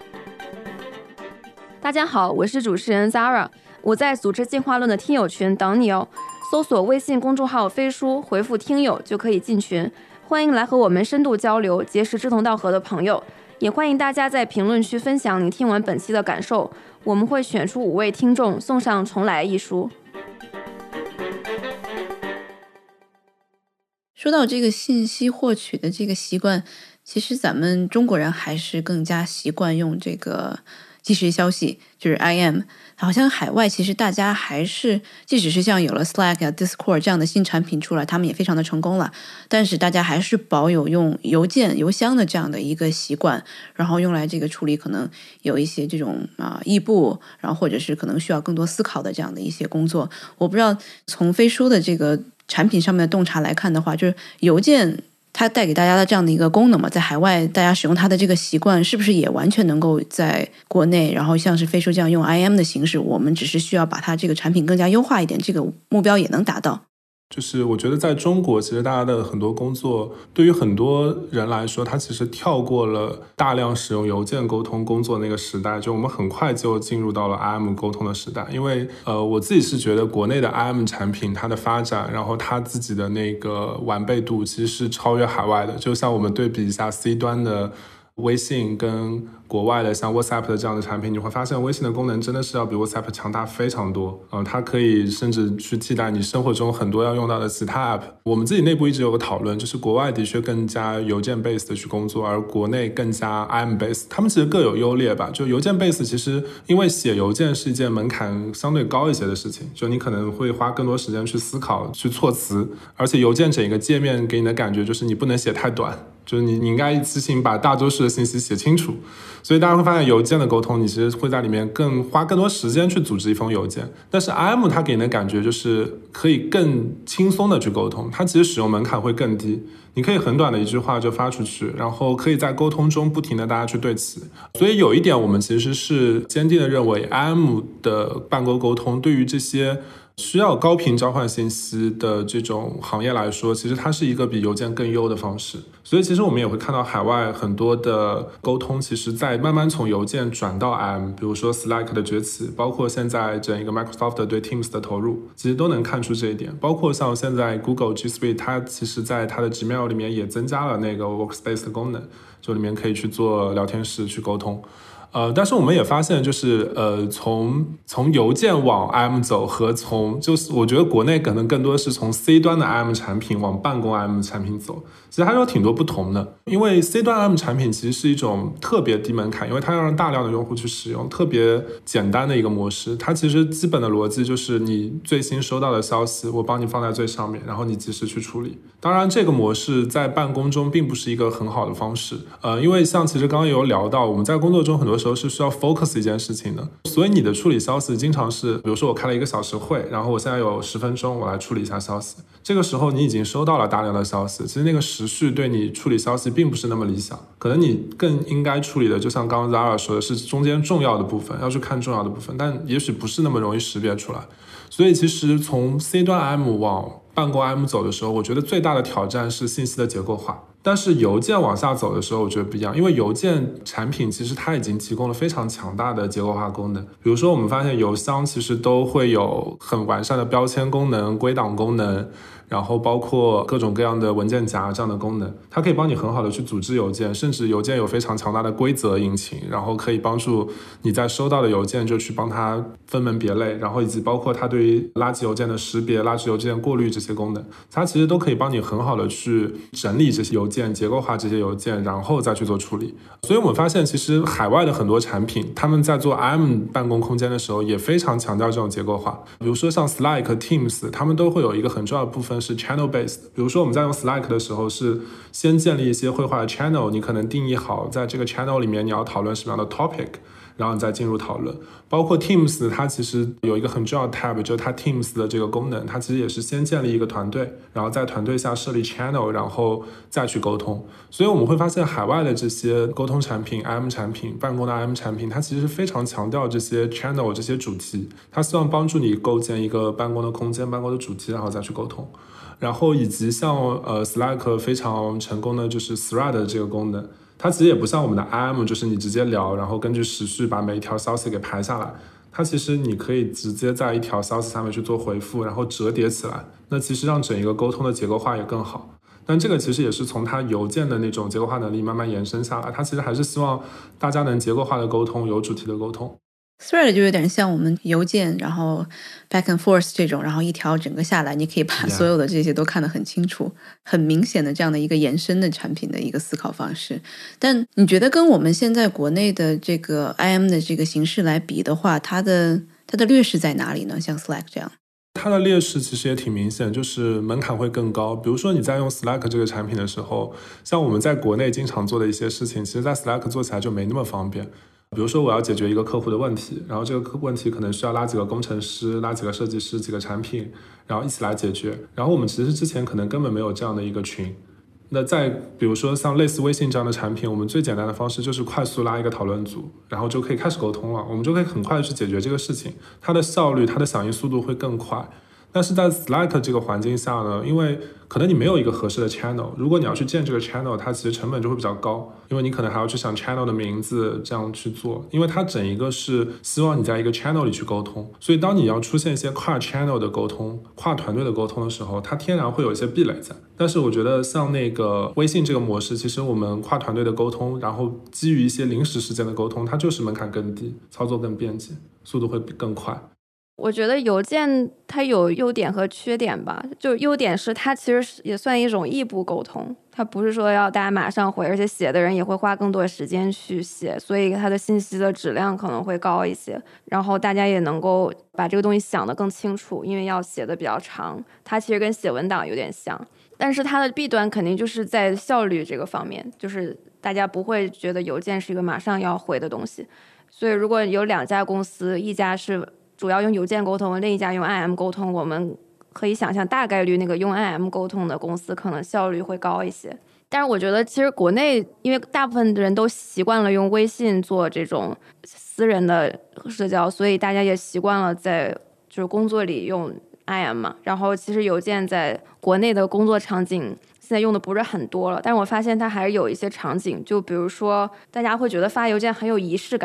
大家好，我是主持人 Zara， 我在组织进化论的听友群等你哦，搜索微信公众号飞书，回复听友就可以进群，欢迎来和我们深度交流，结识志同道合的朋友，也欢迎大家在评论区分享你听完本期的感受，我们会选出5位听众送上重来一书。 说到这个信息获取的这个习惯，其实咱们中国人还是更加习惯用这个即时消息，就是 IM。好像海外其实大家还是，即使是像有了 Slack 啊 Discord 这样的新产品出来，他们也非常的成功了，但是大家还是保有用邮箱的这样的一个习惯，然后用来这个处理可能有一些这种异步，然后或者是可能需要更多思考的这样的一些工作。我不知道从飞书的这个产品上面的洞察来看的话，就是邮件它带给大家的这样的一个功能嘛，在海外大家使用它的这个习惯是不是也完全能够在国内，然后像是飞书这样用 IM 的形式，我们只是需要把它这个产品更加优化一点，这个目标也能达到。 就是我觉得在中国其实大家的很多工作对于很多人来说，他其实跳过了大量使用邮件沟通工作那个时代，就我们很快就进入到了 IM 沟通的时代。因为我自己是觉得国内的 IM 产品它的发展，然后它自己的那个完备度其实是超越海外的。就像我们对比一下 C 端的微信跟国外的像 WhatsApp 的这样的产品，你会发现微信的功能真的是要比 WhatsApp 强大非常多，它可以甚至去替代你生活中很多要用到的其他 App。 我们自己内部一直有个讨论，就是国外的确更加邮件 base 的去工作，而国内更加 IM base， 他们其实各有优劣吧。就邮件 base 其实因为写邮件是一件门槛相对高一些的事情，就你可能会花更多时间去思考去措辞，而且邮件整个界面给你的感觉就是你不能写太短，就是你应该一次性把大多数的信息写清楚，所以大家会发现邮件的沟通你其实会在里面花更多时间去组织一封邮件。但是 IM 它给你的感觉就是可以更轻松的去沟通，它其实使用门槛会更低，你可以很短的一句话就发出去，然后可以在沟通中不停的大家去对齐。所以有一点我们其实是坚定的认为 IM 的办公沟通对于这些需要高频交换信息的这种行业来说，其实它是一个比邮件更优的方式。所以其实我们也会看到海外很多的沟通其实在慢慢从邮件转到 IM， 比如说 Slack 的崛起，包括现在整一个 Microsoft 对 Teams 的投入，其实都能看出这一点。包括像现在 Google G Suite 它其实在它的 Gmail 里面也增加了那个 Workspace 的功能，就里面可以去做聊天室去沟通。 但是我们也发现，就是从邮件往 IM 走和就是我觉得国内可能更多是从 C 端的 IM 产品往办公 IM 产品走，其实还是有挺多不同的。因为 C 端 IM 产品其实是一种特别低门槛，因为它要让大量的用户去使用，特别简单的一个模式。它其实基本的逻辑就是你最新收到的消息，我帮你放在最上面，然后你及时去处理。当然，这个模式在办公中并不是一个很好的方式，因为像其实刚刚有聊到，我们在工作中很多时候是需要 focus 一件事情的，所以你的处理消息经常是，比如说我开了1个小时会，然后我现在有10分钟，我来处理一下消息。这个时候你已经收到了大量的消息，其实那个时序对你处理消息并不是那么理想，可能你更应该处理的，就像刚刚 Zara 说的，是中间重要的部分，要去看重要的部分，但也许不是那么容易识别出来。所以其实从 C 端 M 往办公 M 走的时候，我觉得最大的挑战是信息的结构化。但是邮件往下走的时候，我觉得不一样，因为邮件产品其实它已经提供了非常强大的结构化功能。比如说我们发现邮箱其实都会有很完善的标签功能、归档功能，然后包括各种各样的文件夹这样的功能，它可以帮你很好的去组织邮件，甚至邮件有非常强大的规则引擎，然后可以帮助你在收到的邮件就去帮它分门别类，然后以及包括它对于垃圾邮件的识别、垃圾邮件过滤这些功能，它其实都可以帮你很好的去整理这些邮件、结构化这些邮件，然后再去做处理。所以我们发现其实海外的很多产品，他们在做 IM 办公空间的时候也非常强调这种结构化。比如说像 Slack、Teams， 他们都会有一个很重要的部分是 channel based。 比如说我们在用 Slack 的时候是先建立一些绘画的 channel， 你可能定义好在这个 channel 里面你要讨论什么样的 topic，然后你再进入讨论。包括 Teams 它其实有一个很重要的 tab， 就是它 Teams 的这个功能，它其实也是先建立一个团队，然后在团队下设立 channel， 然后再去沟通。所以我们会发现海外的这些沟通产品、IM 产品、办公的 IM 产品，它其实是非常强调这些 channel 这些主题，它希望帮助你构建一个办公的空间、办公的主题，然后再去沟通。然后以及像Slack 非常成功的就是 Thread 这个功能，它其实也不像我们的 IM， 就是你直接聊，然后根据时序把每一条消息给排下来。它其实你可以直接在一条消息下面去做回复，然后折叠起来，那其实让整一个沟通的结构化也更好。但这个其实也是从它邮件的那种结构化能力慢慢延伸下来，它其实还是希望大家能结构化的沟通，有主题的沟通。 Thread 就有点像我们邮件，然后 back and forth 这种，然后一条整个下来，你可以把所有的这些都看得很清楚，很明显的这样的一个延伸的产品的一个思考方式。但你觉得跟我们现在国内的这个 IM 的这个形式来比的话，它的劣势在哪里呢？像 Slack 这样。 它的劣势其实也挺明显，就是门槛会更高。比如说你在用 Slack 这个产品的时候，像我们在国内经常做的一些事情，其实在 Slack 做起来就没那么方便。比如说我要解决一个客户的问题，然后这个问题可能需要拉几个工程师、拉几个设计师、几个产品，然后一起来解决。然后我们其实之前可能根本没有这样的一个群。那再比如说像类似微信这样的产品，我们最简单的方式就是快速拉一个讨论组，然后就可以开始沟通了，我们就可以很快的去解决这个事情，它的效率、它的响应速度会更快。但是在 Slack 这个环境下呢，因为可能你没有一个合适的 channel， 如果你要去建这个 channel， 它其实成本就会比较高，因为你可能还要去想 channel 的名字，这样去做，因为它整一个是希望你在一个 channel 里去沟通，所以当你要出现一些跨 channel 的沟通、跨团队的沟通的时候，它天然会有一些壁垒在。但是我觉得像那个微信这个模式，其实我们跨团队的沟通，然后基于一些临时事件的沟通，它就是门槛更低，操作更便捷，速度会更快。 我觉得邮件它有优点和缺点吧，就优点是它其实也算一种异步沟通，它不是说要大家马上回，而且写的人也会花更多的时间去写，所以它的信息的质量可能会高一些，然后大家也能够把这个东西想得更清楚，因为要写的比较长，它其实跟写文档有点像。但是它的弊端肯定就是在效率这个方面，就是大家不会觉得邮件是一个马上要回的东西，所以如果有2家公司，一家是主要用邮件沟通，另一家用 IM 沟通，我们可以想象大概率那个用 IM 沟通的公司可能效率会高一些。但是我觉得其实国内因为大部分人都习惯了用微信做这种私人的社交，所以大家也习惯了在就是工作里用 IM 嘛，然后其实邮件在国内的工作场景现在用的不是很多了，但是我发现它还是有一些场景，就比如说大家会觉得发邮件很有仪式感，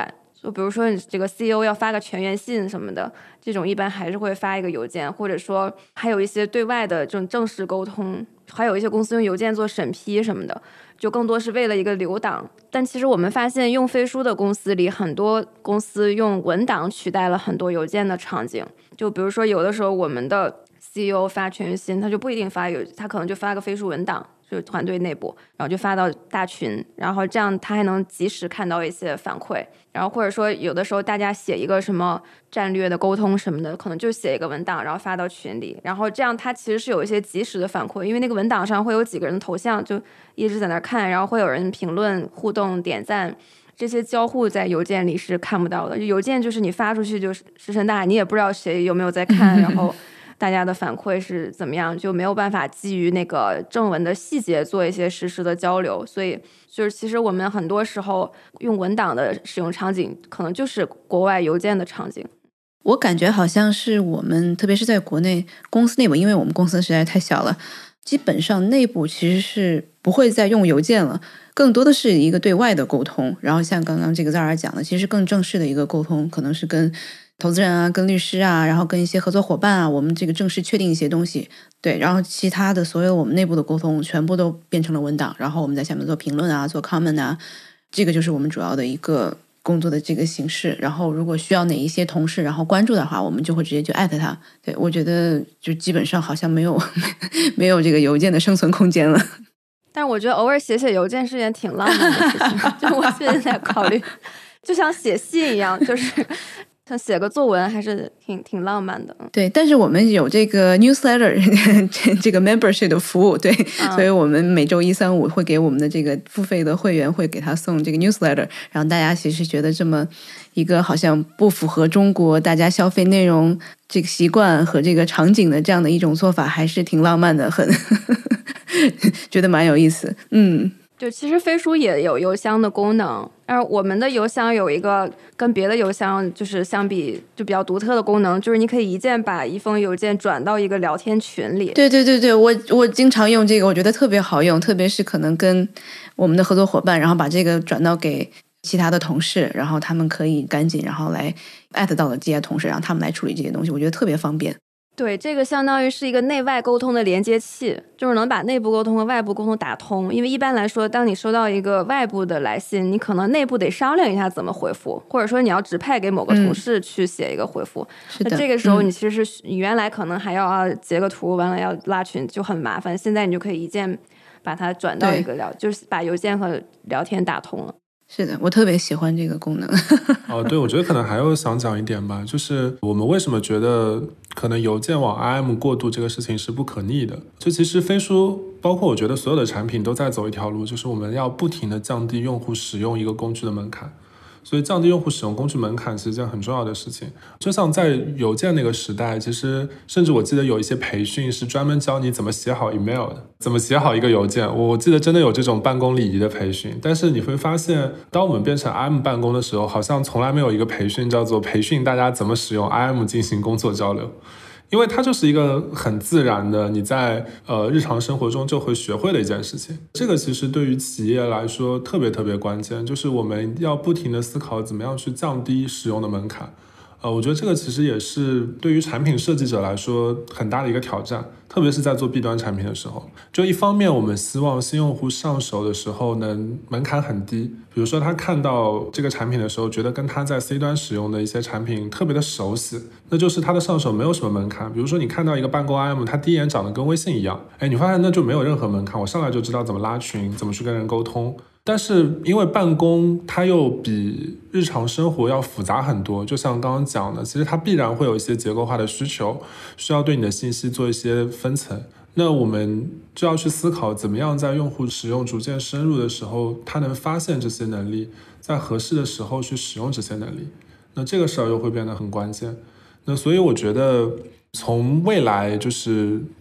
就比如说你这个 CEO 要发个全员信什么的，这种一般还是会发一个邮件，或者说还有一些对外的这种正式沟通，还有一些公司用邮件做审批什么的，就更多是为了一个留档。但其实我们发现用飞书的公司里，很多公司用文档取代了很多邮件的场景。就比如说有的时候我们的 CEO 发全员信，他就不一定发他可能就发个飞书文档，就是团队内部，然后就发到大群，然后这样他还能及时看到一些反馈。然后或者说有的时候大家写一个什么战略的沟通什么的，可能就写一个文档然后发到群里，然后这样他其实是有一些及时的反馈，因为那个文档上会有几个人的头像就一直在那看，然后会有人评论互动点赞，这些交互在邮件里是看不到的。邮件就是你发出去就是石沉大海，你也不知道谁有没有在看然后大家的反馈是怎么样，就没有办法基于那个正文的细节做一些实时的交流。所以就是其实我们很多时候用文档的使用场景可能就是国外邮件的场景。 我感觉好像是我们特别是在国内公司内部，因为我们公司实在太小了，基本上内部其实是不会再用邮件了，更多的是一个对外的沟通。然后像刚刚这个 Zara 讲的，其实更正式的一个沟通可能是跟投资人啊，跟律师啊，然后跟一些合作伙伴啊，我们这个正式确定一些东西，对，然后其他的所有我们内部的沟通全部都变成了文档，然后我们在下面做评论啊，做 comment 啊，这个就是我们主要的一个工作的这个形式。然后如果需要哪一些同事然后关注的话，我们就会直接就艾特他。对，我觉得就基本上好像没有这个邮件的生存空间了。 但是我觉得偶尔写邮件是件挺浪漫的事情就我现在在考虑就像写信一样，就是像写个作文还是挺浪漫的。 对，但是我们有这个 newsletter 这个 membership 的服务，对，所以我们每周1、3、5会给我们的这个付费的会员会给他送这个 newsletter， 让大家其实觉得这么一个好像不符合中国大家消费内容这个习惯和这个场景的这样的一种做法，还是挺浪漫的，很觉得蛮有意思。 就其实飞书也有邮箱的功能，而我们的邮箱有一个跟别的邮箱就是相比就比较独特的功能，就是你可以一键把一封邮件转到一个聊天群里。 对，我经常用这个，我觉得特别好用，特别是可能跟我们的合作伙伴，然后把这个转到给其他的同事，然后他们可以赶紧然后来艾特到了这些同事，让他们来处理这些东西，我觉得特别方便。 对，这个相当于是一个内外沟通的连接器，就是能把内部沟通和外部沟通打通。因为一般来说，当你收到一个外部的来信，你可能内部得商量一下怎么回复，或者说你要指派给某个同事去写一个回复。那这个时候你其实是你原来可能还要截个图，完了要拉群就很麻烦，现在你就可以一键把它转到一个就是把邮件和聊天打通了。 是的，我特别喜欢这个功能。 对，我觉得可能还有想讲一点吧，就是我们为什么觉得可能邮件往 IM 过渡这个事情是不可逆的。就其实飞书包括我觉得所有的产品都在走一条路，就是我们要不停的降低用户使用一个工具的门槛。所以降低用户使用工具门槛是一件很重要的事情。就像在邮件那个时代，其实甚至我记得有一些培训是专门教你怎么写好 email 的，怎么写好一个邮件。我记得真的有这种办公礼仪的培训。但是你会发现，当我们变成 IM 办公的时候，好像从来没有一个培训叫做培训大家怎么使用 IM 进行工作交流。因为它就是一个很自然的你在日常生活中就会学会的一件事情。这个其实对于企业来说特别关键，就是我们要不停的思考怎么样去降低使用的门槛。我觉得这个其实也是对于产品设计者来说很大的一个挑战，特别是在做 B 端产品的时候。就一方面我们希望新用户上手的时候能门槛很低，比如说他看到这个产品的时候觉得跟他在 C 端使用的一些产品特别的熟悉，那就是他的上手没有什么门槛。比如说你看到一个办公 IM， 他第一眼长得跟微信一样，你发现那就没有任何门槛，我上来就知道怎么拉群，怎么去跟人沟通。但是因为办公它又比日常生活要复杂很多，就像刚刚讲的，其实它必然会有一些结构化的需求，需要对你的信息做一些分层。那我们就要去思考怎么样在用户使用逐渐深入的时候，他能发现这些能力，在合适的时候去使用这些能力，那这个事儿又会变得很关键。那所以我觉得从未来就是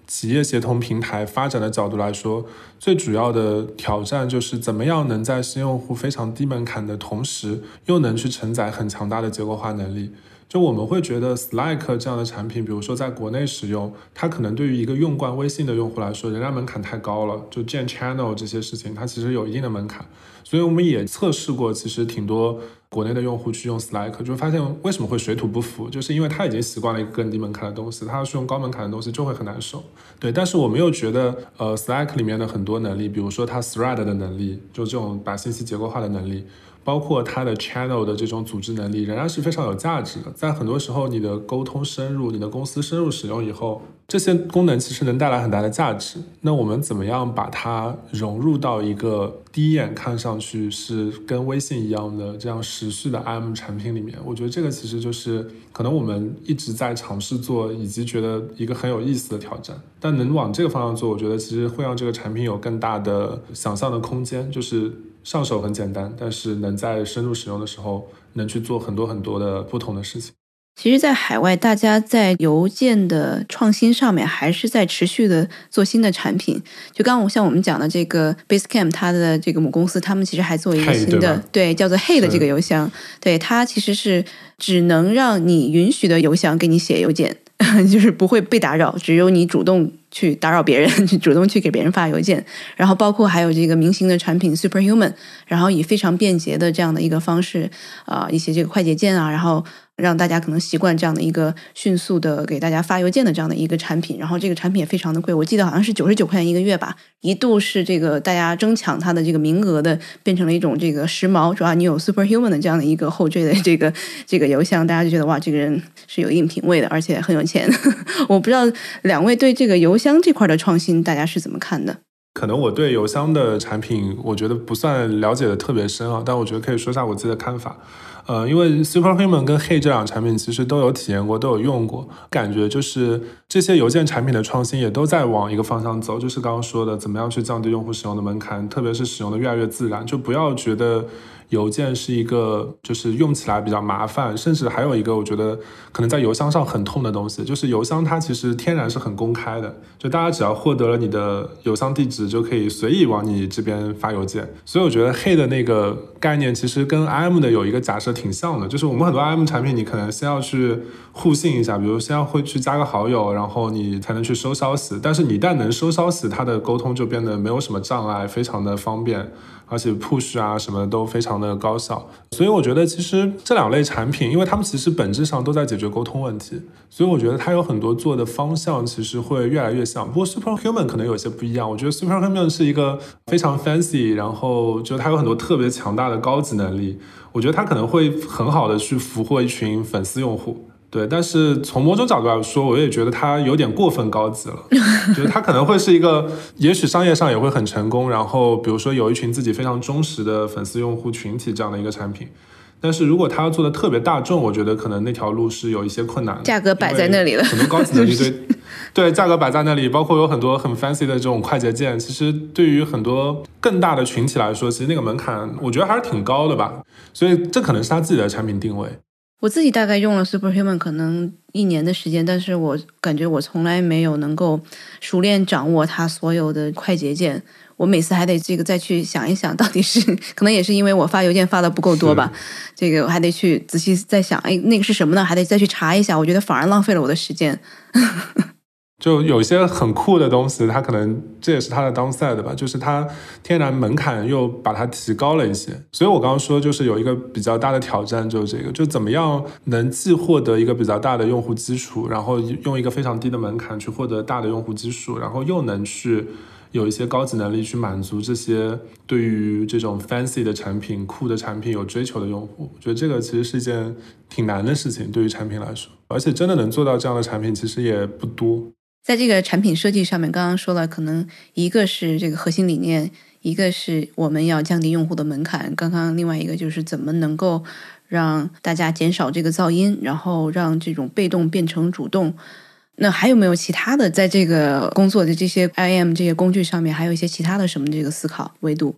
企业协同平台发展的角度来说，最主要的挑战就是怎么样能在新用户非常低门槛的同时，又能去承载很强大的结构化能力。就我们会觉得 Slack 这样的产品，比如说在国内使用，它可能对于一个用惯微信的用户来说，仍然门槛太高了。就建 channel 这些事情，它其实有一定的门槛。所以我们也测试过，其实挺多国内的用户去用 Slack， 就发现为什么会水土不服，就是因为他已经习惯了一个更低门槛的东西，他要是用高门槛的东西就会很难受。对，但是我们又觉得Slack 里面的很多能力，比如说它 thread 的能力，就这种把信息结构化的能力，包括它的 channel 的这种组织能力，仍然是非常有价值的。在很多时候你的沟通深入，你的公司深入使用以后，这些功能其实能带来很大的价值。那我们怎么样把它融入到一个第一眼看上去是跟微信一样的这样时序的 IM 产品里面，我觉得这个其实就是可能我们一直在尝试做，以及觉得一个很有意思的挑战。但能往这个方向做，我觉得其实会让这个产品有更大的想象的空间，就是上手很简单，但是能在深入使用的时候能去做很多很多的不同的事情。 其实在海外，大家在邮件的创新上面还是在持续的做新的产品。就刚刚像我们讲的这个 Basecamp 它的这个母公司，他们其实还做一个新的 对叫做 Hey 的这个邮箱。对，它其实是只能让你允许的邮箱给你写邮件，就是不会被打扰，只有你主动去打扰别人，主动去给别人发邮件。然后包括还有这个明星的产品 Superhuman， 然后以非常便捷的这样的一个方式一些这个快捷键啊，然后让大家可能习惯这样的一个迅速的给大家发邮件的这样的一个产品。然后这个产品也非常的贵，我记得好像是99块钱一个月吧，一度是这个大家争抢它的这个名额的，变成了一种这个时髦，主要你有 Superhuman 的这样的一个后缀的这个邮箱，大家就觉得哇，这个人是有一定品位的，而且很有钱。我不知道两位对这个邮箱这块的创新大家是怎么看的？ 可能我对邮箱的产品我觉得不算了解的特别深啊，但我觉得可以说一下我自己的看法。因为 Superhuman 跟 Hey 这两产品其实都有体验过，都有用过，感觉就是这些邮件产品的创新也都在往一个方向走，就是刚刚说的怎么样去降低用户使用的门槛，特别是使用的越来越自然，就不要觉得邮件是一个就是用起来比较麻烦，甚至还有一个我觉得可能在邮箱上很痛的东西，就是邮箱它其实天然是很公开的，就大家只要获得了你的邮箱地址就可以随意往你这边发邮件。所以我觉得 Hey 的那个概念其实跟 IM 的有一个假设挺像的，就是我们很多 IM 产品你可能先要去互信一下，比如先要会去加个好友，然后你才能去收消息，但是你一旦能收消息，它的沟通就变得没有什么障碍，非常的方便，而且 push 啊什么都非常的高效。所以我觉得其实这两类产品，因为他们其实本质上都在解决沟通问题，所以我觉得它有很多做的方向其实会越来越像。不过 Superhuman 可能有些不一样，我觉得 Superhuman 是一个非常 fancy， 然后就它有很多特别强大的高级能力，我觉得它可能会很好的去俘获一群粉丝用户。对，但是从某种角度来说，我也觉得它有点过分高级了。就是它可能会是一个，也许商业上也会很成功，然后比如说有一群自己非常忠实的粉丝用户群体这样的一个产品。但是如果它要做的特别大众，我觉得可能那条路是有一些困难的。 价格摆在那里了， 很多高级能力对价格摆在那里，包括有很多很 fancy 的这种快捷键，其实对于很多更大的群体来说，其实那个门槛我觉得还是挺高的吧。所以这可能是他自己的产品定位。 我自己大概用了 Superhuman 可能1年的时间，但是我感觉我从来没有能够熟练掌握它所有的快捷键。我每次还得这个再去想一想，到底是可能也是因为我发邮件发的不够多吧，这个我还得去仔细再想，哎，那个是什么呢？还得再去查一下，我觉得反而浪费了我的时间。 就有一些很酷的东西，它可能这也是它的 downside 吧，就是它天然门槛又把它提高了一些。所以我刚刚说就是有一个比较大的挑战，就是这个，就怎么样能既获得一个比较大的用户基础，然后用一个非常低的门槛去获得大的用户基数，然后又能去有一些高级能力去满足这些对于这种 fancy 的产品、酷的产品有追求的用户。我觉得这个其实是一件挺难的事情，对于产品来说，而且真的能做到这样的产品其实也不多。 在这个产品设计上面，刚刚说了，可能一个是这个核心理念，一个是我们要降低用户的门槛，刚刚另外一个就是怎么能够让大家减少这个噪音，然后让这种被动变成主动。那还有没有其他的在这个工作的这些 IM 这些工具上面，还有一些其他的什么这个思考维度？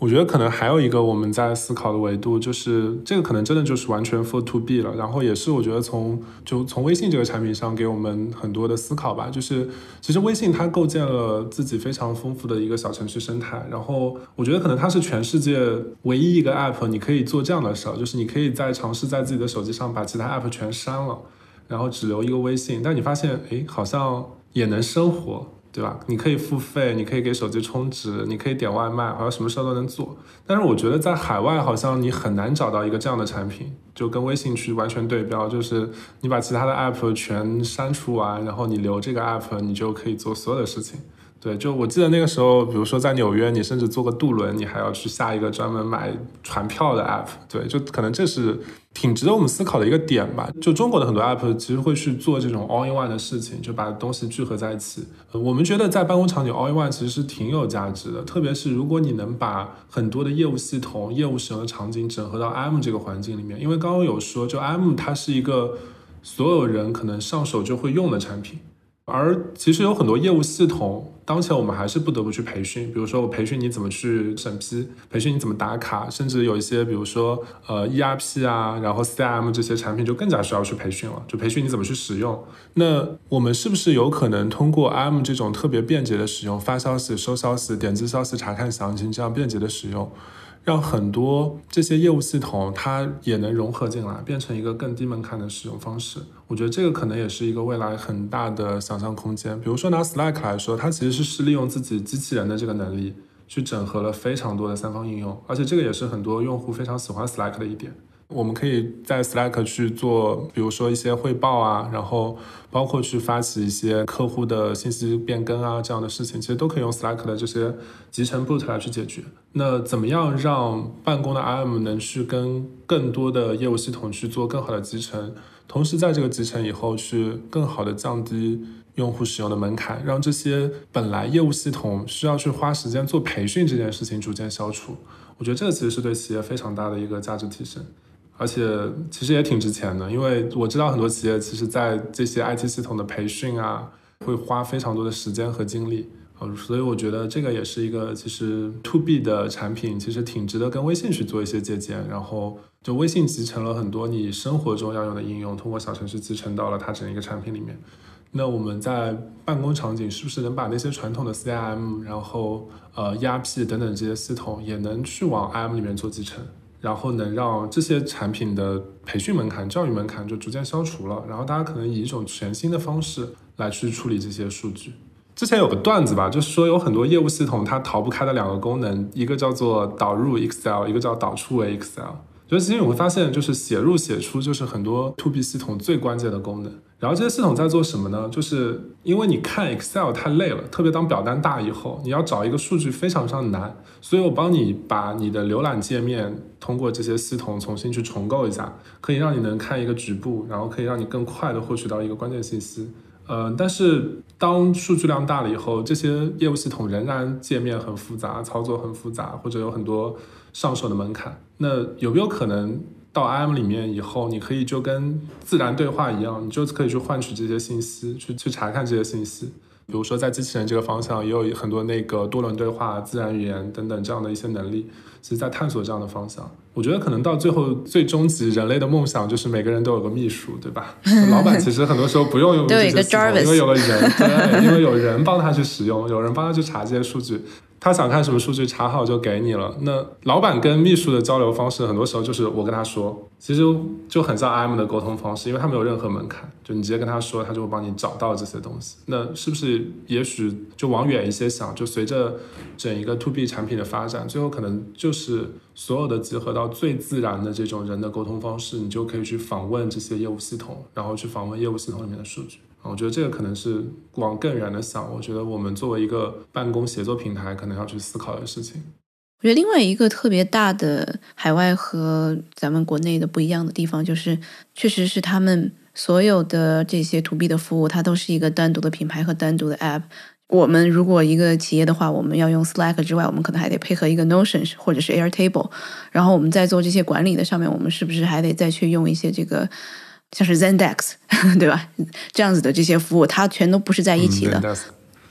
我觉得可能还有一个我们在思考的维度，就是这个可能真的就是完全 for to B 了，然后也是我觉得从微信这个产品上给我们很多的思考吧，就是其实微信它构建了自己非常丰富的一个小程序生态，然后我觉得可能它是全世界唯一一个 app 你可以做这样的事儿，就是你可以尝试在自己的手机上把其他 app 全删了，然后只留一个微信，但你发现好像也能生活，对吧？你可以付费，你可以给手机充值，你可以点外卖，好像什么事都能做。但是我觉得在海外好像你很难找到一个这样的产品，就跟微信去完全对标，就是你把其他的 app 全删除完，然后你留这个 app， 你就可以做所有的事情。对，就我记得那个时候，比如说在纽约，你甚至坐个渡轮，你还要去下一个专门买船票的 app。对，就可能这是挺值得我们思考的一个点吧。就中国的很多 app 其实会去做这种 all in one 的事情，就把东西聚合在一起。我们觉得在办公场景 all in one 其实是挺有价值的，特别是如果你能把很多的业务系统、业务使用的场景整合到 IM 这个环境里面。因为刚刚有说，就 IM 它是一个所有人可能上手就会用的产品。而其实有很多业务系统，当前我们还是不得不去培训，比如说我培训你怎么去审批，培训你怎么打卡，甚至有一些比如说ERP 啊，然后 CRM 这些产品就更加需要去培训了，就培训你怎么去使用。那我们是不是有可能通过 IM 这种特别便捷的使用，发消息、收消息、点击消息、查看详情这样便捷的使用，让很多这些业务系统它也能融合进来，变成一个更低门槛的使用方式。我觉得这个可能也是一个未来很大的想象空间。比如说拿 Slack 来说，它其实是利用自己机器人的这个能力去整合了非常多的三方应用，而且这个也是很多用户非常喜欢 Slack 的一点。我们可以在 Slack 去做比如说一些汇报啊，然后包括去发起一些客户的信息变更啊，这样的事情其实都可以用 Slack 的这些集成 boot 来去解决。那怎么样让办公的 IM 能去跟更多的业务系统去做更好的集成，同时在这个集成以后去更好的降低用户使用的门槛，让这些本来业务系统需要去花时间做培训这件事情逐渐消除。我觉得这个其实是对企业非常大的一个价值提升，而且其实也挺值钱的，因为我知道很多企业其实在这些 IT 系统的培训啊会花非常多的时间和精力，所以我觉得这个也是一个其实 to B 的产品，其实挺值得跟微信去做一些借鉴，然后就微信集成了很多你生活中要用的应用，通过小程序集成到了它整一个产品里面。那我们在办公场景是不是能把那些传统的 CRM 然后ERP 等等这些系统也能去往 IM 里面做集成，然后能让这些产品的培训门槛、教育门槛就逐渐消除了，然后大家可能以一种全新的方式来去处理这些数据。之前有个段子吧，就是说有很多业务系统它逃不开的两个功能，一个叫做导入 Excel， 一个叫导出为 Excel。就是其实你会发现，就是写入写出就是很多 to B 系统最关键的功能。然后这些系统在做什么呢？就是因为你看 Excel 太累了，特别当表单大以后，你要找一个数据非常非常难，所以我帮你把你的浏览界面通过这些系统重新去重构一下，可以让你能看一个局部，然后可以让你更快的获取到一个关键信息。但是当数据量大了以后，这些业务系统仍然界面很复杂，操作很复杂，或者有很多上手的门槛。那有没有可能到 IM 里面以后，你可以就跟自然对话一样，你就可以去换取这些信息，去查看这些信息。比如说在机器人这个方向也有很多那个多轮对话、自然语言等等这样的一些能力，其实在探索这样的方向。我觉得可能到最后最终极人类的梦想就是每个人都有个秘书，对吧？老板其实很多时候不用这些系统，因为有个人，对，因为有人帮他去使用，有人帮他去查这些数据，他想看什么数据查好就给你了。那老板跟秘书的交流方式很多时候就是我跟他说，其实就很像 IM 的沟通方式，因为他没有任何门槛，就你直接跟他说，他就会帮你找到这些东西。那是不是也许就往远一些想，就随着整一个 to B 产品的发展，最后可能就是所有的结合到最自然的这种人的沟通方式，你就可以去访问这些业务系统，然后去访问业务系统里面的数据。我觉得这个可能是往更远的想，我觉得我们作为一个办公协作平台可能要去思考的事情。 我觉得另外一个特别大的海外和咱们国内的不一样的地方，就是确实是他们所有的这些 to B 的服务，它都是一个单独的品牌和单独的 app。我们如果一个企业的话，我们要用 Slack 之外，我们可能还得配合一个 Notion 或者是 Airtable， 然后我们在做这些管理的上面，我们是不是还得再去用一些这个像是 Zendesk 对吧？这样子的这些服务，它全都不是在一起的。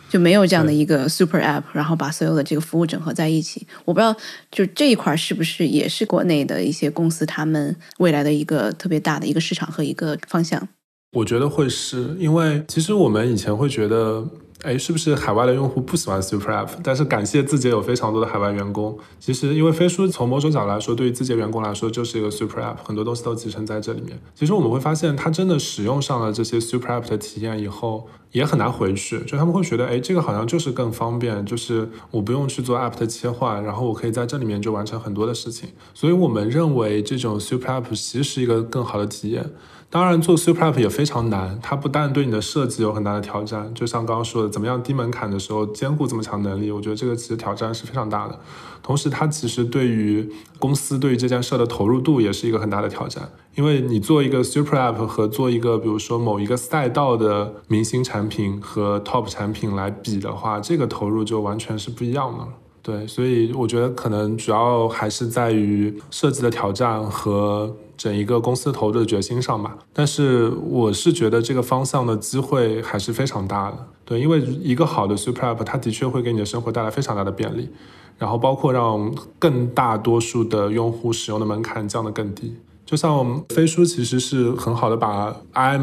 就没有这样的一个 super app， 然后把所有的这个服务整合在一起。我不知道就这一块是不是也是国内的一些公司他们未来的一个特别大的一个市场和一个方向。 我觉得会是，因为其实我们以前会觉得是不是海外的用户不喜欢 Super App， 但是感谢字节有非常多的海外员工。其实因为飞书从某种角度来说，对于字节员工来说就是一个 Super App， 很多东西都集成在这里面。其实我们会发现它真的使用上了这些 Super App 的体验以后也很难回去，就他们会觉得这个好像就是更方便，就是我不用去做 App 的切换，然后我可以在这里面就完成很多的事情。所以我们认为这种 Super App 其实是一个更好的体验。当然做 Super App 也非常难，它不但对你的设计有很大的挑战，就像刚刚说的怎么样低门槛的时候兼顾这么强能力，我觉得这个其实挑战是非常大的。同时它其实对于公司对于这件事的投入度也是一个很大的挑战，因为你做一个 Super App 和做一个比如说某一个赛道的明星产品和 Top 产品来比的话，这个投入就完全是不一样的了。对，所以我觉得可能主要还是在于设计的挑战和整一个公司投入的决心上吧。但是我是觉得这个方向的机会还是非常大的。对，因为一个好的 Super App 它的确会给你的生活带来非常大的便利，然后包括让更大多数的用户使用的门槛降得更低。就像我们飞书其实是很好的把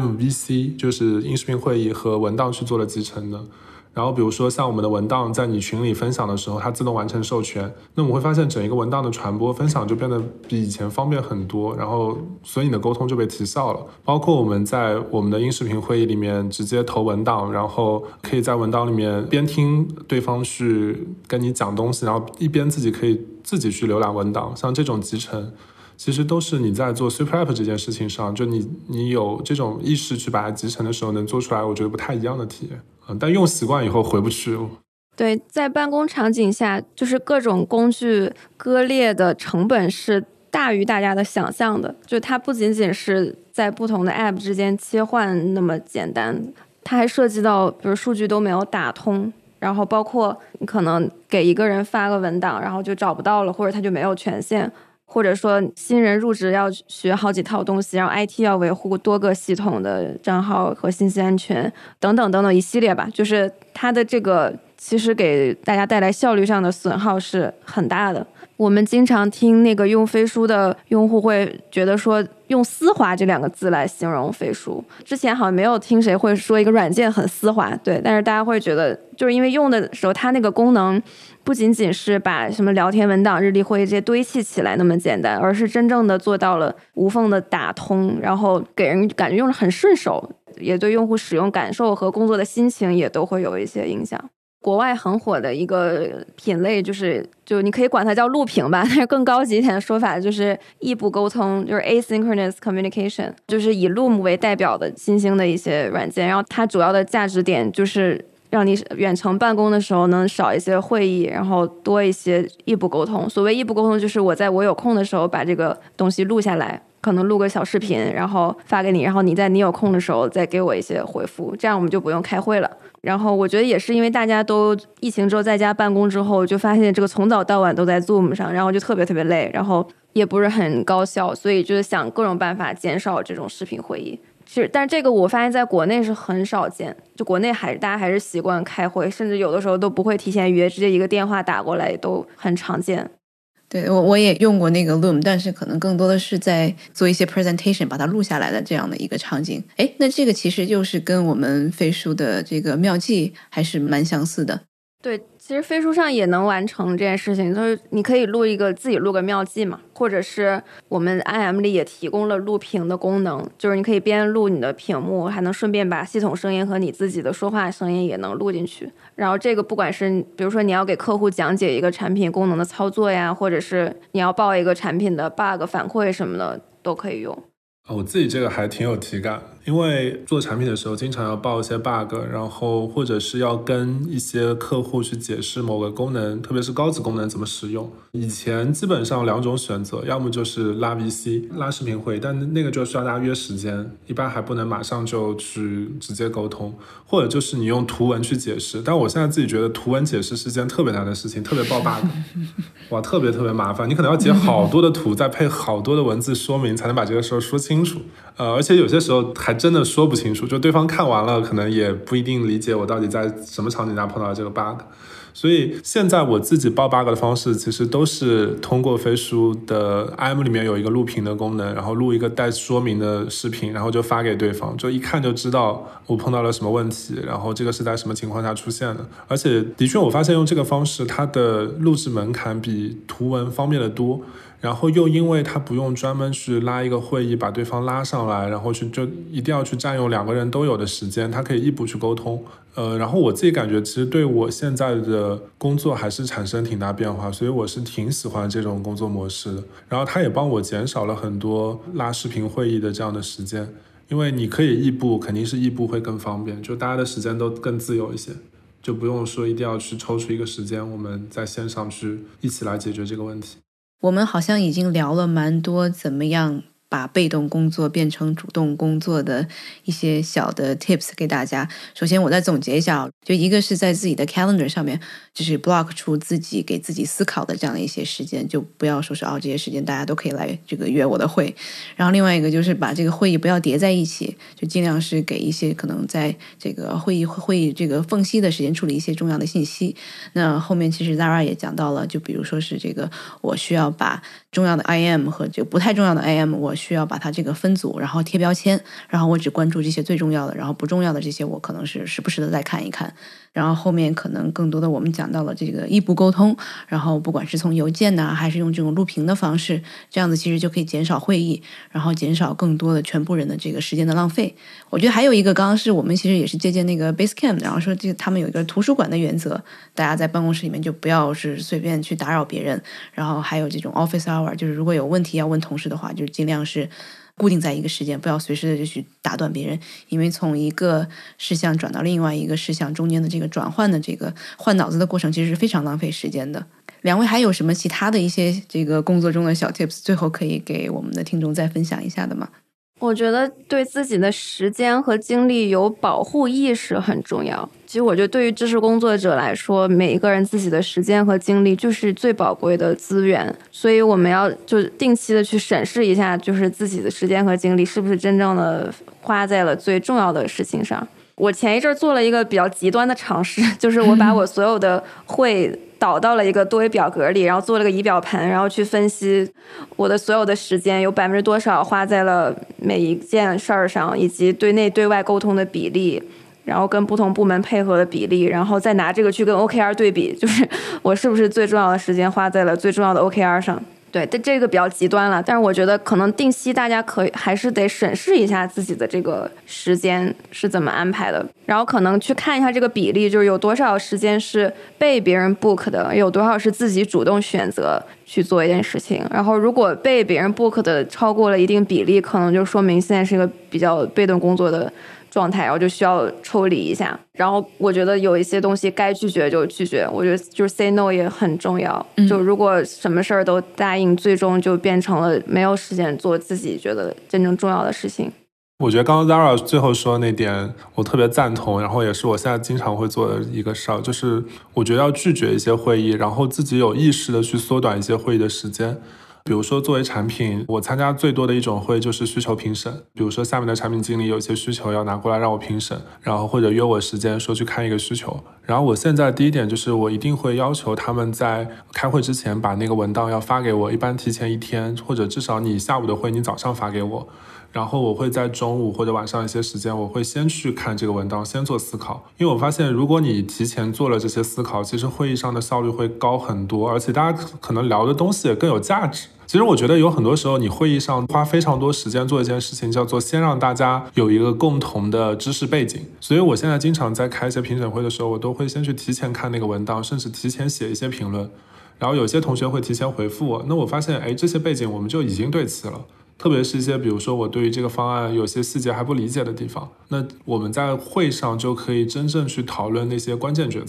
IMVC 就是音视频会议和文档去做了集成的。然后比如说像我们的文档在你群里分享的时候，它自动完成授权，那我们会发现整一个文档的传播分享就变得比以前方便很多，然后所以你的沟通就被提效了。包括我们在我们的音视频会议里面直接投文档，然后可以在文档里面边听对方去跟你讲东西，然后一边自己可以自己去浏览文档，像这种集成其实都是你在做 Super App 这件事情上，就你有这种意识去把它集成的时候能做出来，我觉得不太一样的体验。但用习惯以后回不去了。 对，在办公场景下，就是各种工具割裂的成本是大于大家的想象的，就它不仅仅是在不同的 App 之间切换那么简单，它还涉及到比如数据都没有打通，然后包括你可能给一个人发个文档，然后就找不到了，或者他就没有权限，或者说新人入职要学好几套东西，然后 IT 要维护多个系统的账号和信息安全等等等等一系列吧，就是它的这个其实给大家带来效率上的损耗是很大的。我们经常听那个用飞书的用户会觉得说用丝滑这两个字来形容飞书，之前好像没有听谁会说一个软件很丝滑，对，但是大家会觉得就是因为用的时候它那个功能不仅仅是把什么聊天文档日历会议这些堆砌起来那么简单，而是真正的做到了无缝的打通，然后给人感觉用着很顺手，也对用户使用感受和工作的心情也都会有一些影响。国外很火的一个品类就你可以管它叫录屏吧，但是更高级一点的说法就是异步沟通，就是 asynchronous communication， 就是以 Loom 为代表的新兴的一些软件，然后它主要的价值点就是让你远程办公的时候能少一些会议，然后多一些异步沟通。所谓异步沟通就是我在我有空的时候把这个东西录下来，可能录个小视频然后发给你，然后你在你有空的时候再给我一些回复，这样我们就不用开会了。然后我觉得也是因为大家都疫情之后在家办公之后，就发现这个从早到晚都在 Zoom 上，然后就特别特别累，然后也不是很高效，所以就是想各种办法减少这种视频会议。但是这个我发现在国内是很少见，就国内大家还是习惯开会，甚至有的时候都不会提前约，直接一个电话打过来都很常见。 对，我也用过那个 Loom， 但是可能更多的是在做一些 presentation 把它录下来的这样的一个场景。那这个其实就是跟我们飞书的这个妙计还是蛮相似的。 对，其实飞书上也能完成这件事情，就是你可以自己录个妙计嘛，或者是我们 IM 里也提供了录屏的功能，就是你可以边录你的屏幕，还能顺便把系统声音和你自己的说话声音也能录进去。然后这个不管是比如说你要给客户讲解一个产品功能的操作呀，或者是你要报一个产品的 bug 反馈什么的都可以用。 我自己这个还挺有体感，因为做产品的时候经常要报一些 bug， 然后或者是要跟一些客户去解释某个功能，特别是高级功能怎么使用。以前基本上两种选择，要么就是拉 VC 拉视频会，但那个就需要大家约时间，一般还不能马上就去直接沟通，或者就是你用图文去解释。但我现在自己觉得图文解释是件特别难的事情，特别爆 bug 哇，特别特别麻烦，你可能要截好多的图再配好多的文字说明才能把这个事儿说清楚。而且有些时候还真的说不清楚，就对方看完了可能也不一定理解我到底在什么场景下碰到这个 bug。所以现在我自己报 bug 的方式其实都是通过飞书的 IM 里面有一个录屏的功能，然后录一个带说明的视频，然后就发给对方，就一看就知道我碰到了什么问题，然后这个是在什么情况下出现的。而且的确我发现用这个方式它的录制门槛比图文方便的多，然后又因为他不用专门去拉一个会议把对方拉上来，然后就一定要去占用2个人都有的时间，他可以异步去沟通。然后我自己感觉其实对我现在的工作还是产生挺大变化，所以我是挺喜欢这种工作模式的。然后他也帮我减少了很多拉视频会议的这样的时间，因为你可以异步，肯定是异步会更方便，就大家的时间都更自由一些，就不用说一定要去抽出一个时间我们在线上去一起来解决这个问题。 我们好像已经聊了蛮多怎么样把被动工作变成主动工作的一些小的 tips 给大家。首先我再总结一下，就一个是在自己的 calendar 上面就是 block 出自己给自己思考的这样的一些时间，就不要说是这些时间大家都可以来这个约我的会。然后另外一个就是把这个会议不要叠在一起，就尽量是给一些可能在这个会议这个缝隙的时间处理一些重要的信息。那后面其实 Zara 也讲到了，就比如说是这个我需要把重要的 IM 和这个不太重要的 IM 我需要把它这个分组，然后贴标签，然后我只关注这些最重要的，然后不重要的这些我可能是时不时的再看一看。然后后面可能更多的我们讲到了这个异步沟通，然后不管是从邮件呢还是用这种录屏的方式，这样子其实就可以减少会议，然后减少更多的全部人的这个时间的浪费。我觉得还有一个刚刚是我们其实也是借鉴那个 Basecamp， 然后说这他们有一个图书馆的原则，大家在办公室里面就不要是随便去打扰别人，然后还有这种 office hour， 就是如果有问题要问同事的话，就是尽量是固定在一个时间，不要随时的就去打断别人，因为从一个事项转到另外一个事项中间的这个转换的这个换脑子的过程其实是非常浪费时间的。两位还有什么其他的一些这个工作中的小 tips 最后可以给我们的听众再分享一下的吗？ 我觉得对自己的时间和精力有保护意识很重要。其实我觉得对于知识工作者来说，每一个人自己的时间和精力就是最宝贵的资源，所以我们要就定期的去审视一下，就是自己的时间和精力是不是真正的花在了最重要的事情上。我前一阵做了一个比较极端的尝试，就是我把我所有的会导到了一个多维表格里，然后做了个仪表盘，然后去分析我的所有的时间有多少花在了每一件事儿上，以及对内对外沟通的比例，然后跟不同部门配合的比例，然后再拿这个去跟 OKR 对比，就是我是不是最重要的时间花在了最重要的 OKR 上。对，这个比较极端了，但是我觉得可能定期大家还是得审视一下自己的这个时间是怎么安排的，然后可能去看一下这个比例，就是有多少时间是被别人 book 的，有多少是自己主动选择去做一件事情。然后如果被别人 book 的超过了一定比例，可能就说明现在是一个比较被动工作的状态，然后就需要抽离一下。然后我觉得有一些东西该拒绝就拒绝，我觉得就是 say no 也很重要。就如果什么事儿都答应，最终就变成了没有时间做自己觉得真正重要的事情。 我觉得刚刚 Zara 最后说的那点我特别赞同，然后也是我现在经常会做的一个事儿，就是我觉得要拒绝一些会议，然后自己有意识的去缩短一些会议的时间。比如说作为产品，我参加最多的一种会就是需求评审，比如说下面的产品经理有一些需求要拿过来让我评审，然后或者约我时间说去看一个需求。然后我现在第一点就是我一定会要求他们在开会之前把那个文档要发给我，一般提前1天，或者至少你下午的会你早上发给我，然后我会在中午或者晚上一些时间，我会先去看这个文档，先做思考。因为我发现如果你提前做了这些思考，其实会议上的效率会高很多，而且大家可能聊的东西也更有价值。其实我觉得有很多时候你会议上花非常多时间做一件事情，叫做先让大家有一个共同的知识背景。所以我现在经常在开一些评审会的时候，我都会先去提前看那个文档，甚至提前写一些评论，然后有些同学会提前回复我，那我发现这些背景我们就已经对齐了。特别是一些比如说我对于这个方案有些细节还不理解的地方，那我们在会上就可以真正去讨论那些关键决策。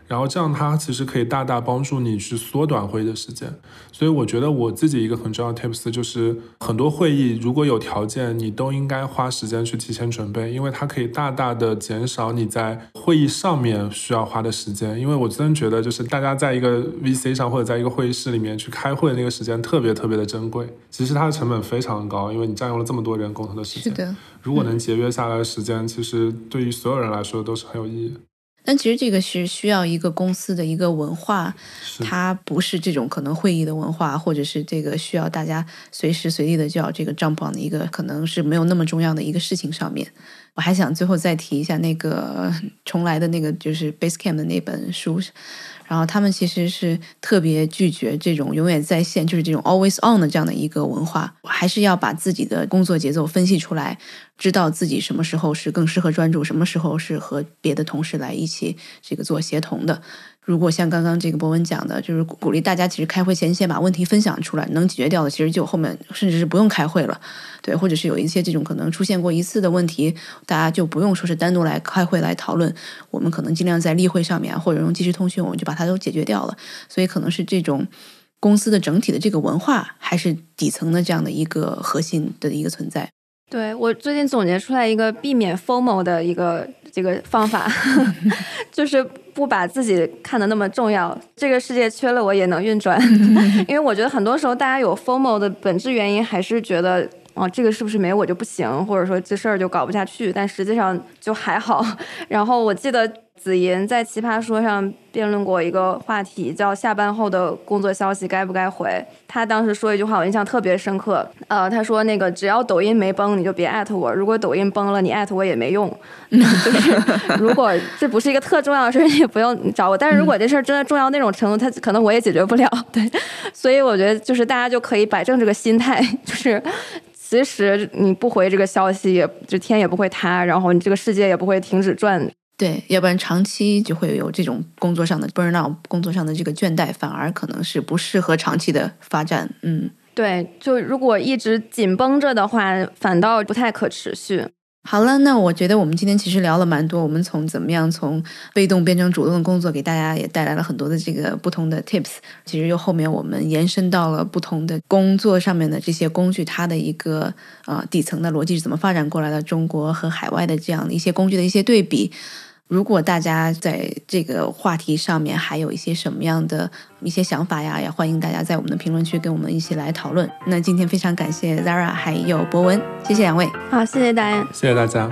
然后这样它其实可以大大帮助你去缩短会议的时间。所以我觉得我自己一个很重要的 tips 就是很多会议如果有条件你都应该花时间去提前准备，因为它可以大大的减少你在会议上面需要花的时间。因为我真的觉得就是大家在一个 VC 上或者在一个会议室里面去开会的那个时间特别特别的珍贵，其实它的成本非常高，因为你占用了这么多人共同的时间。 是的， 如果能节约下来的时间，其实对于所有人来说都是很有意义的。 但其实这个是需要一个公司的一个文化，它不是这种可能会议的文化，或者是这个需要大家随时随地的就要这个 jump on 的一个可能是没有那么重要的一个事情上面。我还想最后再提一下那个重来的那个就是 Basecamp 的那本书，然后他们其实是特别拒绝这种永远在线，就是这种 always on 的这样的一个文化，还是要把自己的工作节奏分析出来，知道自己什么时候是更适合专注，什么时候是和别的同事来一起这个做协同的。如果像刚刚这个博文讲的，就是鼓励大家其实开会前先把问题分享出来，能解决掉的其实就后面甚至是不用开会了，对，或者是有一些这种可能出现过一次的问题，大家就不用说是单独来开会来讨论，我们可能尽量在例会上面或者用即时通讯我们就把它都解决掉了。所以可能是这种公司的整体的这个文化还是底层的这样的一个核心的一个存在。 对，我最近总结出来一个避免 FOMO 的一个这个方法就是不把自己看得那么重要，这个世界缺了我也能运转因为我觉得很多时候大家有 FOMO 的本质原因还是觉得这个是不是没我就不行，或者说这事儿就搞不下去，但实际上就还好。然后我记得子银在奇葩说上辩论过一个话题叫下班后的工作消息该不该回，他当时说一句话我印象特别深刻，他说那个只要抖音没崩你就别艾特我，如果抖音崩了你艾特我也没用就是如果这不是一个特重要的事你也不用找我，但是如果这事儿真的重要那种程度他可能我也解决不了，对，所以我觉得就是大家就可以摆正这个心态，就是其实你不回这个消息就天也不会塌，然后你这个世界也不会停止转， 对，要不然长期就会有这种工作上的 burnout， 工作上的这个倦怠反而可能是不适合长期的发展。 对，就如果一直紧绷着的话反倒不太可持续。 好了，那我觉得我们今天其实聊了蛮多，我们从怎么样从被动变成主动的工作给大家也带来了很多的这个不同的 tips， 其实又后面我们延伸到了不同的工作上面的这些工具，它的一个底层的逻辑是怎么发展过来的，中国和海外的这样的一些工具的一些对比。如果大家在这个话题上面还有一些什么样的一些想法呀，也欢迎大家在我们的评论区跟我们一起来讨论。那今天非常感谢 Zara 还有博文，谢谢两位。 好，谢谢大家， 谢谢大家。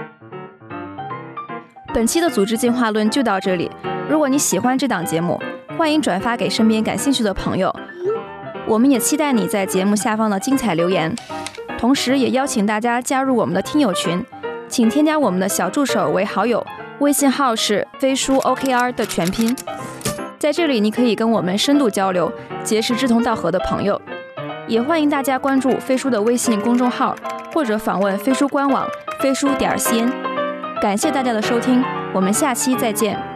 本期的组织进化论就到这里，如果你喜欢这档节目，欢迎转发给身边感兴趣的朋友，我们也期待你在节目下方的精彩留言，同时也邀请大家加入我们的听友群，请添加我们的小助手为好友，微信号是飞书 OKR 的全拼，在这里你可以跟我们深度交流，结识志同道合的朋友，也欢迎大家关注飞书的微信公众号，或者访问飞书官网飞书.cn。感谢大家的收听，我们下期再见。